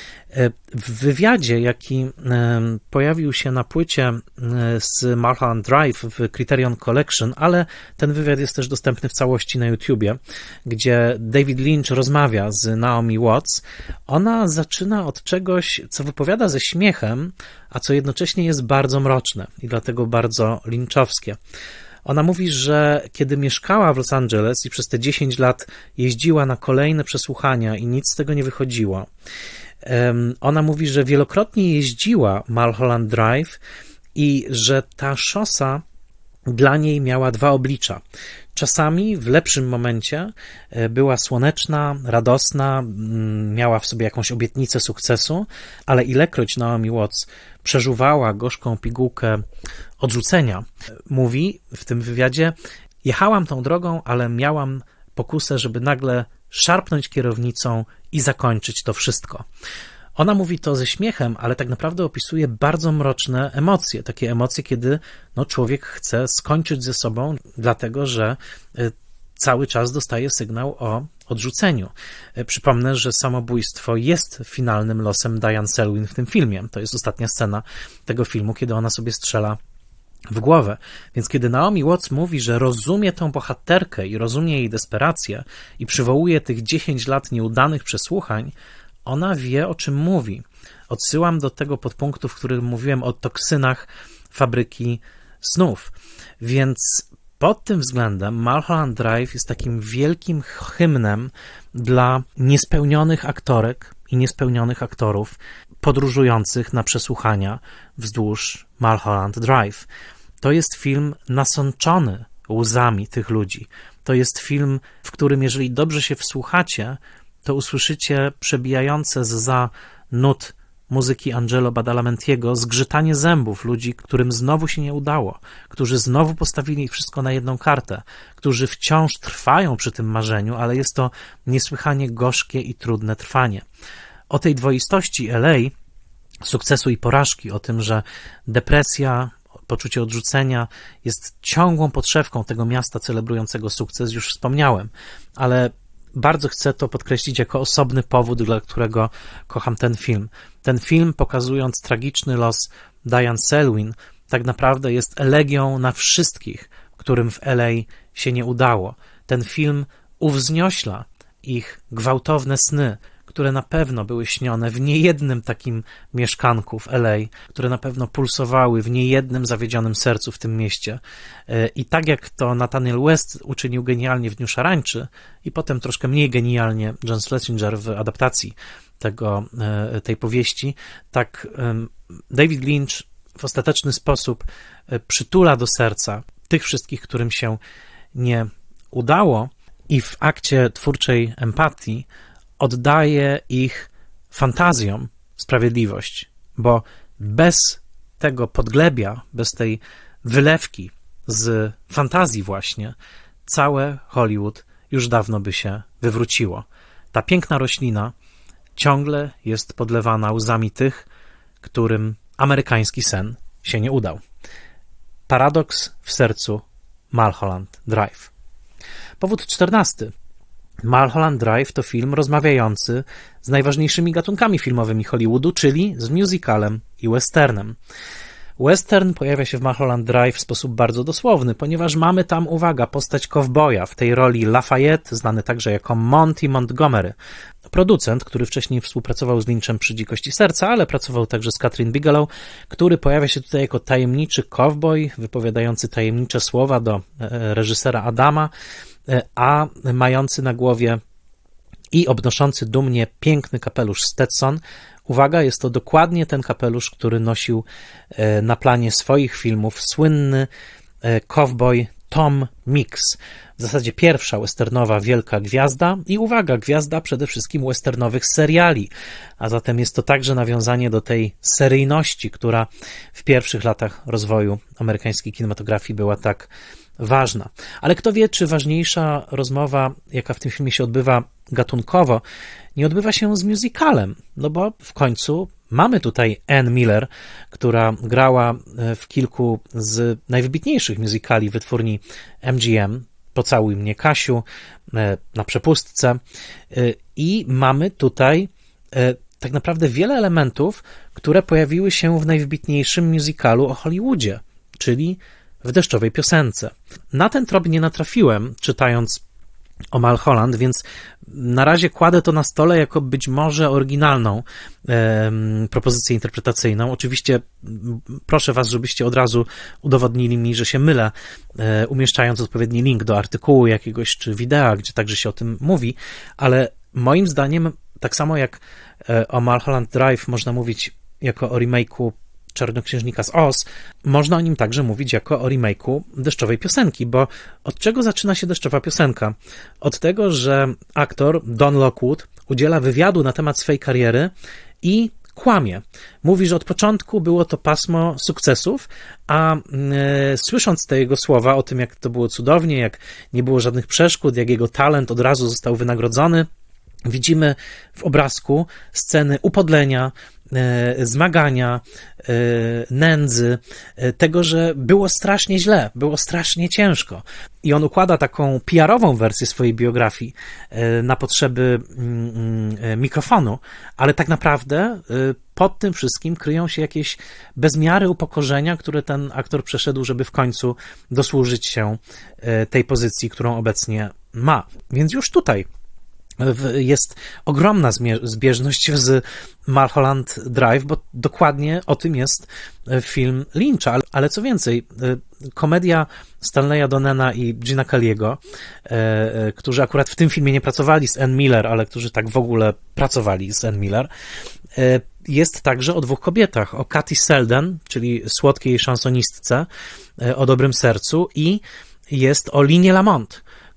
W wywiadzie, jaki pojawił się na płycie z Mulholland Drive w Criterion Collection, ale ten wywiad jest też dostępny w całości na YouTubie, gdzie David Lynch rozmawia z Naomi Watts, ona zaczyna od czegoś, co wypowiada ze śmiechem, a co jednocześnie jest bardzo mroczne i dlatego bardzo lynchowskie. Ona mówi, że kiedy mieszkała w Los Angeles i przez te dziesięć lat jeździła na kolejne przesłuchania i nic z tego nie wychodziło, ona mówi, że wielokrotnie jeździła Mulholland Drive i że ta szosa dla niej miała dwa oblicza. Czasami w lepszym momencie była słoneczna, radosna, miała w sobie jakąś obietnicę sukcesu, ale ilekroć Naomi Watts przeżuwała gorzką pigułkę odrzucenia, mówi w tym wywiadzie: jechałam tą drogą, ale miałam pokusę, żeby nagle szarpnąć kierownicą i zakończyć to wszystko. Ona mówi to ze śmiechem, ale tak naprawdę opisuje bardzo mroczne emocje. Takie emocje, kiedy no, człowiek chce skończyć ze sobą, dlatego że cały czas dostaje sygnał o odrzuceniu. Przypomnę, że samobójstwo jest finalnym losem Diane Selwyn w tym filmie. To jest ostatnia scena tego filmu, kiedy ona sobie strzela w głowę. Więc kiedy Naomi Watts mówi, że rozumie tę bohaterkę i rozumie jej desperację i przywołuje tych dziesięć lat nieudanych przesłuchań, ona wie, o czym mówi. Odsyłam do tego podpunktu, w którym mówiłem o toksynach fabryki snów. Więc pod tym względem Mulholland Drive jest takim wielkim hymnem dla niespełnionych aktorek i niespełnionych aktorów podróżujących na przesłuchania wzdłuż Mulholland Drive. To jest film nasączony łzami tych ludzi. To jest film, w którym jeżeli dobrze się wsłuchacie, to usłyszycie przebijające zza nut muzyki Angelo Badalamentiego zgrzytanie zębów ludzi, którym znowu się nie udało, którzy znowu postawili wszystko na jedną kartę, którzy wciąż trwają przy tym marzeniu, ale jest to niesłychanie gorzkie i trudne trwanie. O tej dwoistości L A, sukcesu i porażki, o tym, że depresja, poczucie odrzucenia jest ciągłą podszewką tego miasta celebrującego sukces, już wspomniałem, ale bardzo chcę to podkreślić jako osobny powód, dla którego kocham ten film. Ten film, pokazując tragiczny los Diane Selwyn, tak naprawdę jest elegią na wszystkich, którym w L A się nie udało. Ten film uwzniośla ich gwałtowne sny, które na pewno były śnione w niejednym takim mieszkanku w L A, które na pewno pulsowały w niejednym zawiedzionym sercu w tym mieście. I tak jak to Nathaniel West uczynił genialnie w Dniu Szarańczy i potem troszkę mniej genialnie John Schlesinger w adaptacji tego, tej powieści, tak David Lynch w ostateczny sposób przytula do serca tych wszystkich, którym się nie udało i w akcie twórczej empatii oddaje ich fantazjom sprawiedliwość, bo bez tego podglebia, bez tej wylewki z fantazji właśnie, całe Hollywood już dawno by się wywróciło. Ta piękna roślina ciągle jest podlewana łzami tych, którym amerykański sen się nie udał. Paradoks w sercu Mulholland Drive. Powód czternasty. Mulholland Drive to film rozmawiający z najważniejszymi gatunkami filmowymi Hollywoodu, czyli z musicalem i westernem. Western pojawia się w Mulholland Drive w sposób bardzo dosłowny, ponieważ mamy tam, uwaga, postać kowboja, w tej roli Lafayette, znany także jako Monty Montgomery. Producent, który wcześniej współpracował z Lynchem przy Dzikości Serca, ale pracował także z Katrin Bigelow, który pojawia się tutaj jako tajemniczy kowboj, wypowiadający tajemnicze słowa do reżysera Adama, a mający na głowie i obnoszący dumnie piękny kapelusz Stetson. Uwaga, jest to dokładnie ten kapelusz, który nosił na planie swoich filmów słynny kowboj Tom Mix. W zasadzie pierwsza westernowa wielka gwiazda i uwaga, gwiazda przede wszystkim westernowych seriali, a zatem jest to także nawiązanie do tej seryjności, która w pierwszych latach rozwoju amerykańskiej kinematografii była tak ważna. Ale kto wie, czy ważniejsza rozmowa, jaka w tym filmie się odbywa gatunkowo, nie odbywa się z musicalem, no bo w końcu mamy tutaj Ann Miller, która grała w kilku z najwybitniejszych musicali wytwórni M G M, Pocałuj mnie, Kasiu, Na przepustce, i mamy tutaj tak naprawdę wiele elementów, które pojawiły się w najwybitniejszym musicalu o Hollywoodzie, czyli w Deszczowej piosence. Na ten trop nie natrafiłem, czytając o Mulholland, więc na razie kładę to na stole jako być może oryginalną e, propozycję interpretacyjną. Oczywiście proszę was, żebyście od razu udowodnili mi, że się mylę, e, umieszczając odpowiedni link do artykułu jakiegoś czy wideo, gdzie także się o tym mówi, ale moim zdaniem, tak samo jak e, o Mulholland Drive można mówić jako o remake'u Czarnoksiężnika z Oz, można o nim także mówić jako o remake'u Deszczowej piosenki, bo od czego zaczyna się Deszczowa piosenka? Od tego, że aktor Don Lockwood udziela wywiadu na temat swej kariery i kłamie. Mówi, że od początku było to pasmo sukcesów, a e, słysząc te jego słowa o tym, jak to było cudownie, jak nie było żadnych przeszkód, jak jego talent od razu został wynagrodzony, widzimy w obrazku sceny upodlenia, zmagania, nędzy, tego, że było strasznie źle, było strasznie ciężko. I on układa taką P R-ową wersję swojej biografii na potrzeby mikrofonu, ale tak naprawdę pod tym wszystkim kryją się jakieś bezmiary upokorzenia, które ten aktor przeszedł, żeby w końcu dosłużyć się tej pozycji, którą obecnie ma. Więc już tutaj jest ogromna zbieżność z Mulholland Drive, bo dokładnie o tym jest film Lyncha, ale co więcej, komedia Stanleya Donena i Gina Kelly'ego, którzy akurat w tym filmie nie pracowali z Ann Miller, ale którzy tak w ogóle pracowali z Ann Miller, jest także o dwóch kobietach, o Katy Selden, czyli słodkiej szansonistce o dobrym sercu, i jest o Linie Lamont,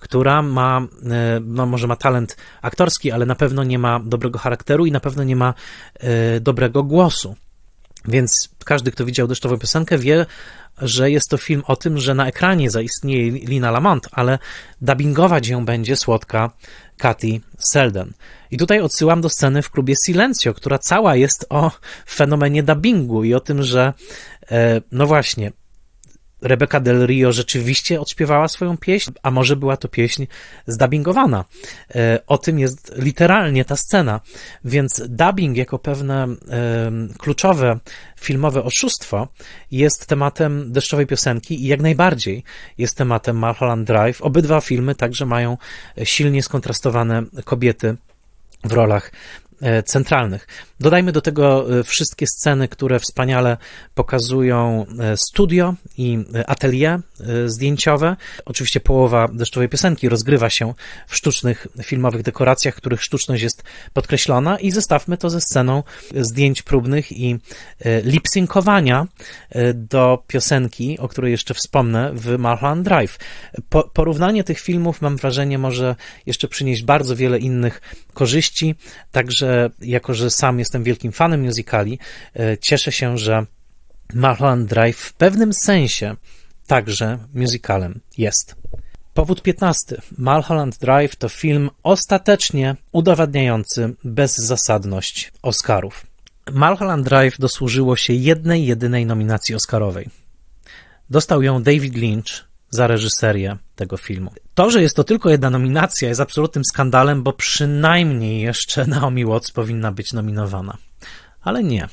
która ma, no może ma talent aktorski, ale na pewno nie ma dobrego charakteru i na pewno nie ma dobrego głosu. Więc każdy, kto widział Deszczową piosenkę, wie, że jest to film o tym, że na ekranie zaistnieje Lina Lamont, ale dubbingować ją będzie słodka Katy Selden. I tutaj odsyłam do sceny w klubie Silencio, która cała jest o fenomenie dubbingu i o tym, że no właśnie, Rebecca Del Rio rzeczywiście odśpiewała swoją pieśń, a może była to pieśń zdubbingowana. O tym jest literalnie ta scena, więc dubbing jako pewne kluczowe filmowe oszustwo jest tematem Deszczowej piosenki i jak najbardziej jest tematem Mulholland Drive. Obydwa filmy także mają silnie skontrastowane kobiety w rolach centralnych. Dodajmy do tego wszystkie sceny, które wspaniale pokazują studio i atelier zdjęciowe. Oczywiście połowa Deszczowej piosenki rozgrywa się w sztucznych filmowych dekoracjach, których sztuczność jest podkreślona i zestawmy to ze sceną zdjęć próbnych i lip-synkowania do piosenki, o której jeszcze wspomnę, w Mulholland Drive. Po, porównanie tych filmów, mam wrażenie, może jeszcze przynieść bardzo wiele innych korzyści, także jako, że sam jestem wielkim fanem musicali, cieszę się, że Mulholland Drive w pewnym sensie także musicalem jest. Powód piętnasty. Mulholland Drive to film ostatecznie udowadniający bezzasadność Oscarów. Mulholland Drive dosłużyło się jednej, jedynej nominacji Oscarowej. Dostał ją David Lynch za reżyserię tego filmu. To, że jest to tylko jedna nominacja, jest absolutnym skandalem, bo przynajmniej jeszcze Naomi Watts powinna być nominowana. Ale nie.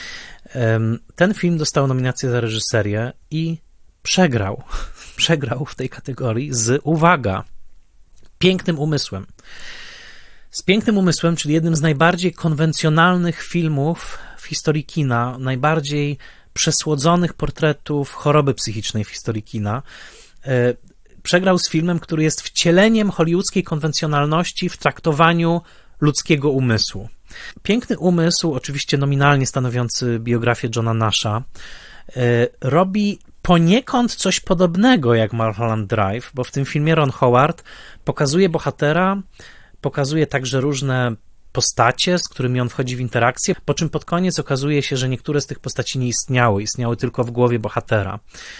Ten film dostał nominację za reżyserię i przegrał. Przegrał w tej kategorii z, uwaga, pięknym umysłem. Z pięknym umysłem, czyli jednym z najbardziej konwencjonalnych filmów w historii kina, najbardziej przesłodzonych portretów choroby psychicznej w historii kina, przegrał z filmem, który jest wcieleniem hollywoodzkiej konwencjonalności w traktowaniu ludzkiego umysłu. Piękny umysł, oczywiście nominalnie stanowiący biografię Johna Nasha, robi poniekąd coś podobnego jak Mulholland Drive, bo w tym filmie Ron Howard pokazuje bohatera, pokazuje także różne postacie, z którymi on wchodzi w interakcję, po czym pod koniec okazuje się, że niektóre z tych postaci nie istniały, istniały tylko w głowie bohatera,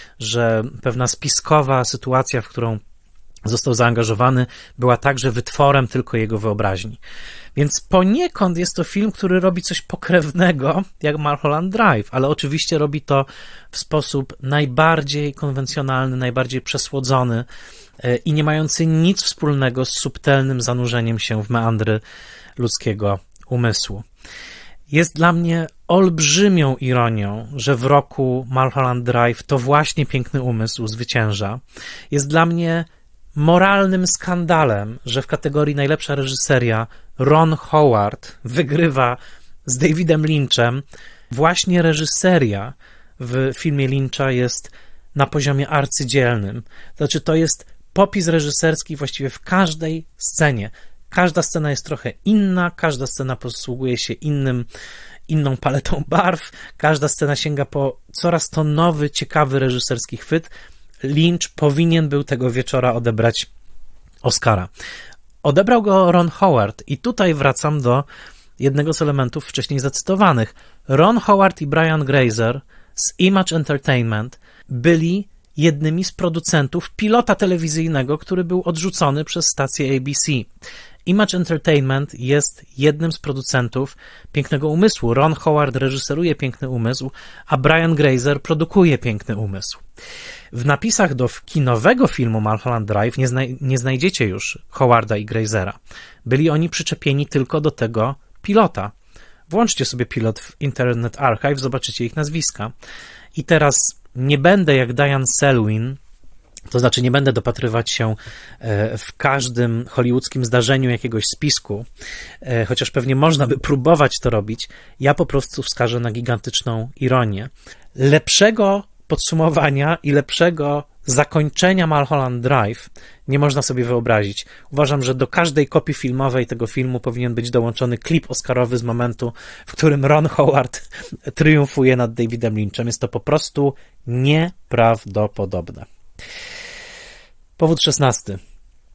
że pewna spiskowa sytuacja, w którą został zaangażowany, była także wytworem tylko jego wyobraźni. Więc poniekąd jest to film, który robi coś pokrewnego jak Mulholland Drive, ale oczywiście robi to w sposób najbardziej konwencjonalny, najbardziej przesłodzony i nie mający nic wspólnego z subtelnym zanurzeniem się w meandry ludzkiego umysłu. Jest dla mnie olbrzymią ironią, że w roku Mulholland Drive to właśnie piękny umysł zwycięża. Jest dla mnie moralnym skandalem, że w kategorii najlepsza reżyseria Ron Howard wygrywa z Davidem Lynchem. Właśnie reżyseria w filmie Lyncha jest na poziomie arcydzielnym. Znaczy, to jest popis reżyserski właściwie w każdej scenie. Każda scena jest trochę inna, każda scena posługuje się innym, inną paletą barw, każda scena sięga po coraz to nowy, ciekawy reżyserski chwyt. Lynch powinien był tego wieczora odebrać Oscara. Odebrał go Ron Howard i tutaj wracam do jednego z elementów wcześniej zacytowanych. Ron Howard i Brian Grazer z Image Entertainment byli jednymi z producentów pilota telewizyjnego, który był odrzucony przez stację A B C. Image Entertainment jest jednym z producentów Pięknego Umysłu. Ron Howard reżyseruje Piękny Umysł, a Brian Grazer produkuje Piękny Umysł. W napisach do kinowego filmu Mulholland Drive nie, znaj- nie znajdziecie już Howarda i Grazera. Byli oni przyczepieni tylko do tego pilota. Włączcie sobie pilot w Internet Archive, zobaczycie ich nazwiska. I teraz nie będę jak Diane Selwyn, to znaczy nie będę dopatrywać się w każdym hollywoodzkim zdarzeniu jakiegoś spisku, chociaż pewnie można by próbować to robić. Ja po prostu wskażę na gigantyczną ironię. Lepszego podsumowania i lepszego zakończenia Mulholland Drive nie można sobie wyobrazić. Uważam, że do każdej kopii filmowej tego filmu powinien być dołączony klip oscarowy z momentu, w którym Ron Howard triumfuje nad Davidem Lynchem. Jest to po prostu nieprawdopodobne. Powód szesnasty.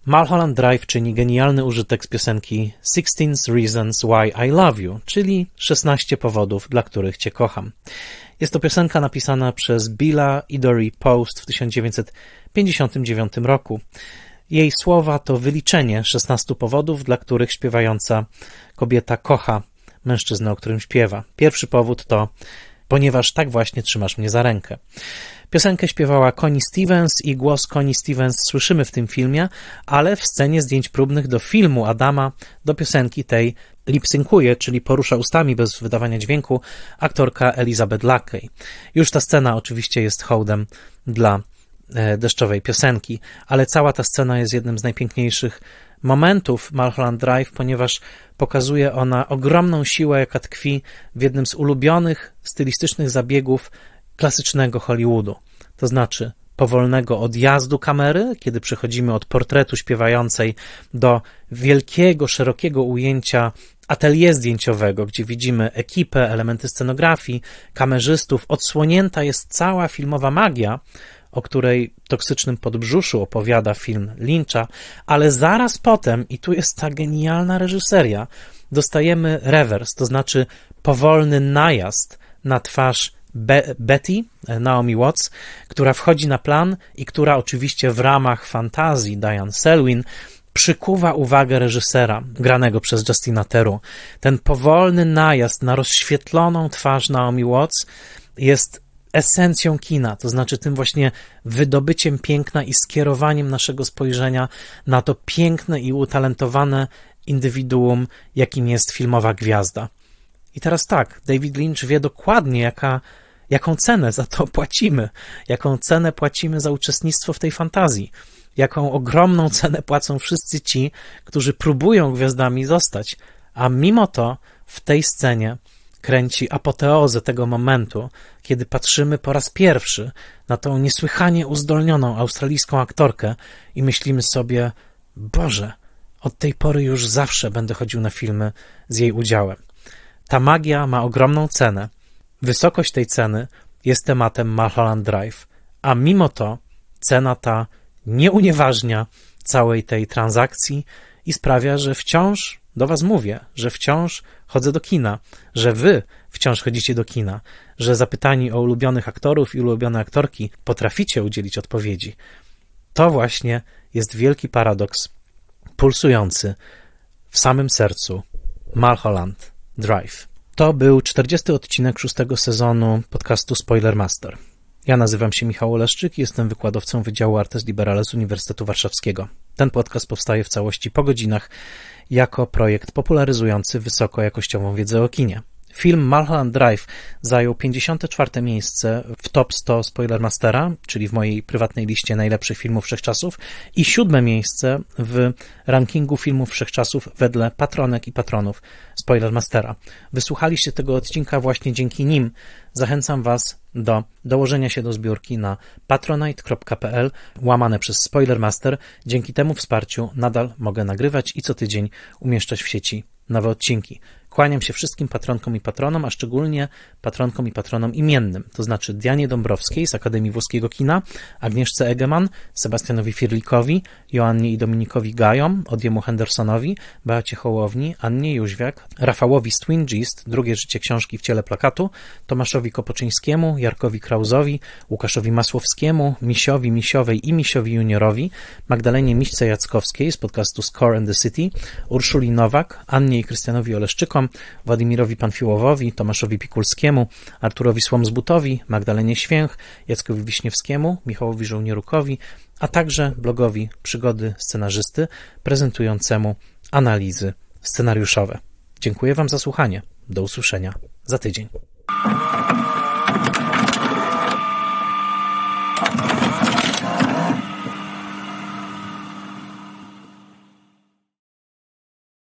Mulholland Drive czyni genialny użytek z piosenki sixteen Reasons Why I Love You, czyli szesnaście powodów, dla których Cię kocham. Jest to piosenka napisana przez Billa i Dory Post w tysiąc dziewięćset pięćdziesiątym dziewiątym roku. Jej słowa to wyliczenie szesnastu powodów, dla których śpiewająca kobieta kocha mężczyznę, o którym śpiewa. Pierwszy powód to ponieważ tak właśnie trzymasz mnie za rękę. Piosenkę śpiewała Connie Stevens i głos Connie Stevens słyszymy w tym filmie, ale w scenie zdjęć próbnych do filmu Adama do piosenki tej lip-synkuje, czyli porusza ustami bez wydawania dźwięku, aktorka Elizabeth Lackey. Już ta scena oczywiście jest hołdem dla deszczowej piosenki, ale cała ta scena jest jednym z najpiękniejszych momentów Mulholland Drive, ponieważ pokazuje ona ogromną siłę, jaka tkwi w jednym z ulubionych stylistycznych zabiegów klasycznego Hollywoodu. To znaczy powolnego odjazdu kamery, kiedy przechodzimy od portretu śpiewającej do wielkiego, szerokiego ujęcia atelier zdjęciowego, gdzie widzimy ekipę, elementy scenografii, kamerzystów. Odsłonięta jest cała filmowa magia, o której Toksycznym Podbrzuszu opowiada film Lyncha, ale zaraz potem, i tu jest ta genialna reżyseria, dostajemy rewers, to znaczy powolny najazd na twarz Be- Betty, Naomi Watts, która wchodzi na plan i która oczywiście w ramach fantazji Diane Selwyn przykuwa uwagę reżysera, granego przez Justina Theroux. Ten powolny najazd na rozświetloną twarz Naomi Watts jest esencją kina, to znaczy tym właśnie wydobyciem piękna i skierowaniem naszego spojrzenia na to piękne i utalentowane indywiduum, jakim jest filmowa gwiazda. I teraz tak, David Lynch wie dokładnie, jaka, jaką cenę za to płacimy, jaką cenę płacimy za uczestnictwo w tej fantazji, jaką ogromną cenę płacą wszyscy ci, którzy próbują gwiazdami zostać, a mimo to w tej scenie kręci apoteozę tego momentu, kiedy patrzymy po raz pierwszy na tą niesłychanie uzdolnioną australijską aktorkę i myślimy sobie, Boże, od tej pory już zawsze będę chodził na filmy z jej udziałem. Ta magia ma ogromną cenę. Wysokość tej ceny jest tematem Mulholland Drive, a mimo to cena ta nie unieważnia całej tej transakcji i sprawia, że wciąż do was mówię, że wciąż chodzę do kina, że wy wciąż chodzicie do kina, że zapytani o ulubionych aktorów i ulubione aktorki potraficie udzielić odpowiedzi. To właśnie jest wielki paradoks pulsujący w samym sercu Mulholland Drive. To był czterdziesty odcinek szóstego sezonu podcastu Spoilermaster. Ja nazywam się Michał Oleszczyk i jestem wykładowcą Wydziału Artes Liberales Uniwersytetu Warszawskiego. Ten podcast powstaje w całości po godzinach jako projekt popularyzujący wysokojakościową wiedzę o kinie. Film Mulholland Drive zajął pięćdziesiąte czwarte miejsce w top sto Spoilermastera, czyli w mojej prywatnej liście najlepszych filmów wszechczasów, i siódme miejsce w rankingu filmów wszechczasów wedle patronek i patronów Spoilermastera. Wysłuchaliście tego odcinka właśnie dzięki nim. Zachęcam was do dołożenia się do zbiórki na patronite.pl łamane przez Spoilermaster. Dzięki temu wsparciu nadal mogę nagrywać i co tydzień umieszczać w sieci nowe odcinki. Kłaniam się wszystkim patronkom i patronom, a szczególnie patronkom i patronom imiennym, to znaczy Dianie Dąbrowskiej z Akademii Włoskiego Kina, Agnieszce Egeman, Sebastianowi Firlikowi, Joannie i Dominikowi Gajom, Odiemu Hendersonowi, Beacie Hołowni, Annie Jóźwiak, Rafałowi Stwingist, Drugie życie książki w ciele plakatu, Tomaszowi Kopoczyńskiemu, Jarkowi Krauzowi, Łukaszowi Masłowskiemu, Misiowi Misiowej i Misiowi Juniorowi, Magdalenie Miśce-Jackowskiej z podcastu Score and the City, Urszuli Nowak, Annie i Krystianowi Oleszczykom, Władimirowi Panfiłowowi, Tomaszowi Pikulskiemu, Arturowi Słomzbutowi, Magdalenie Święch, Jackowi Wiśniewskiemu, Michałowi Żołnierukowi, a także blogowi Przygody Scenarzysty prezentującemu analizy scenariuszowe. Dziękuję wam za słuchanie. Do usłyszenia za tydzień.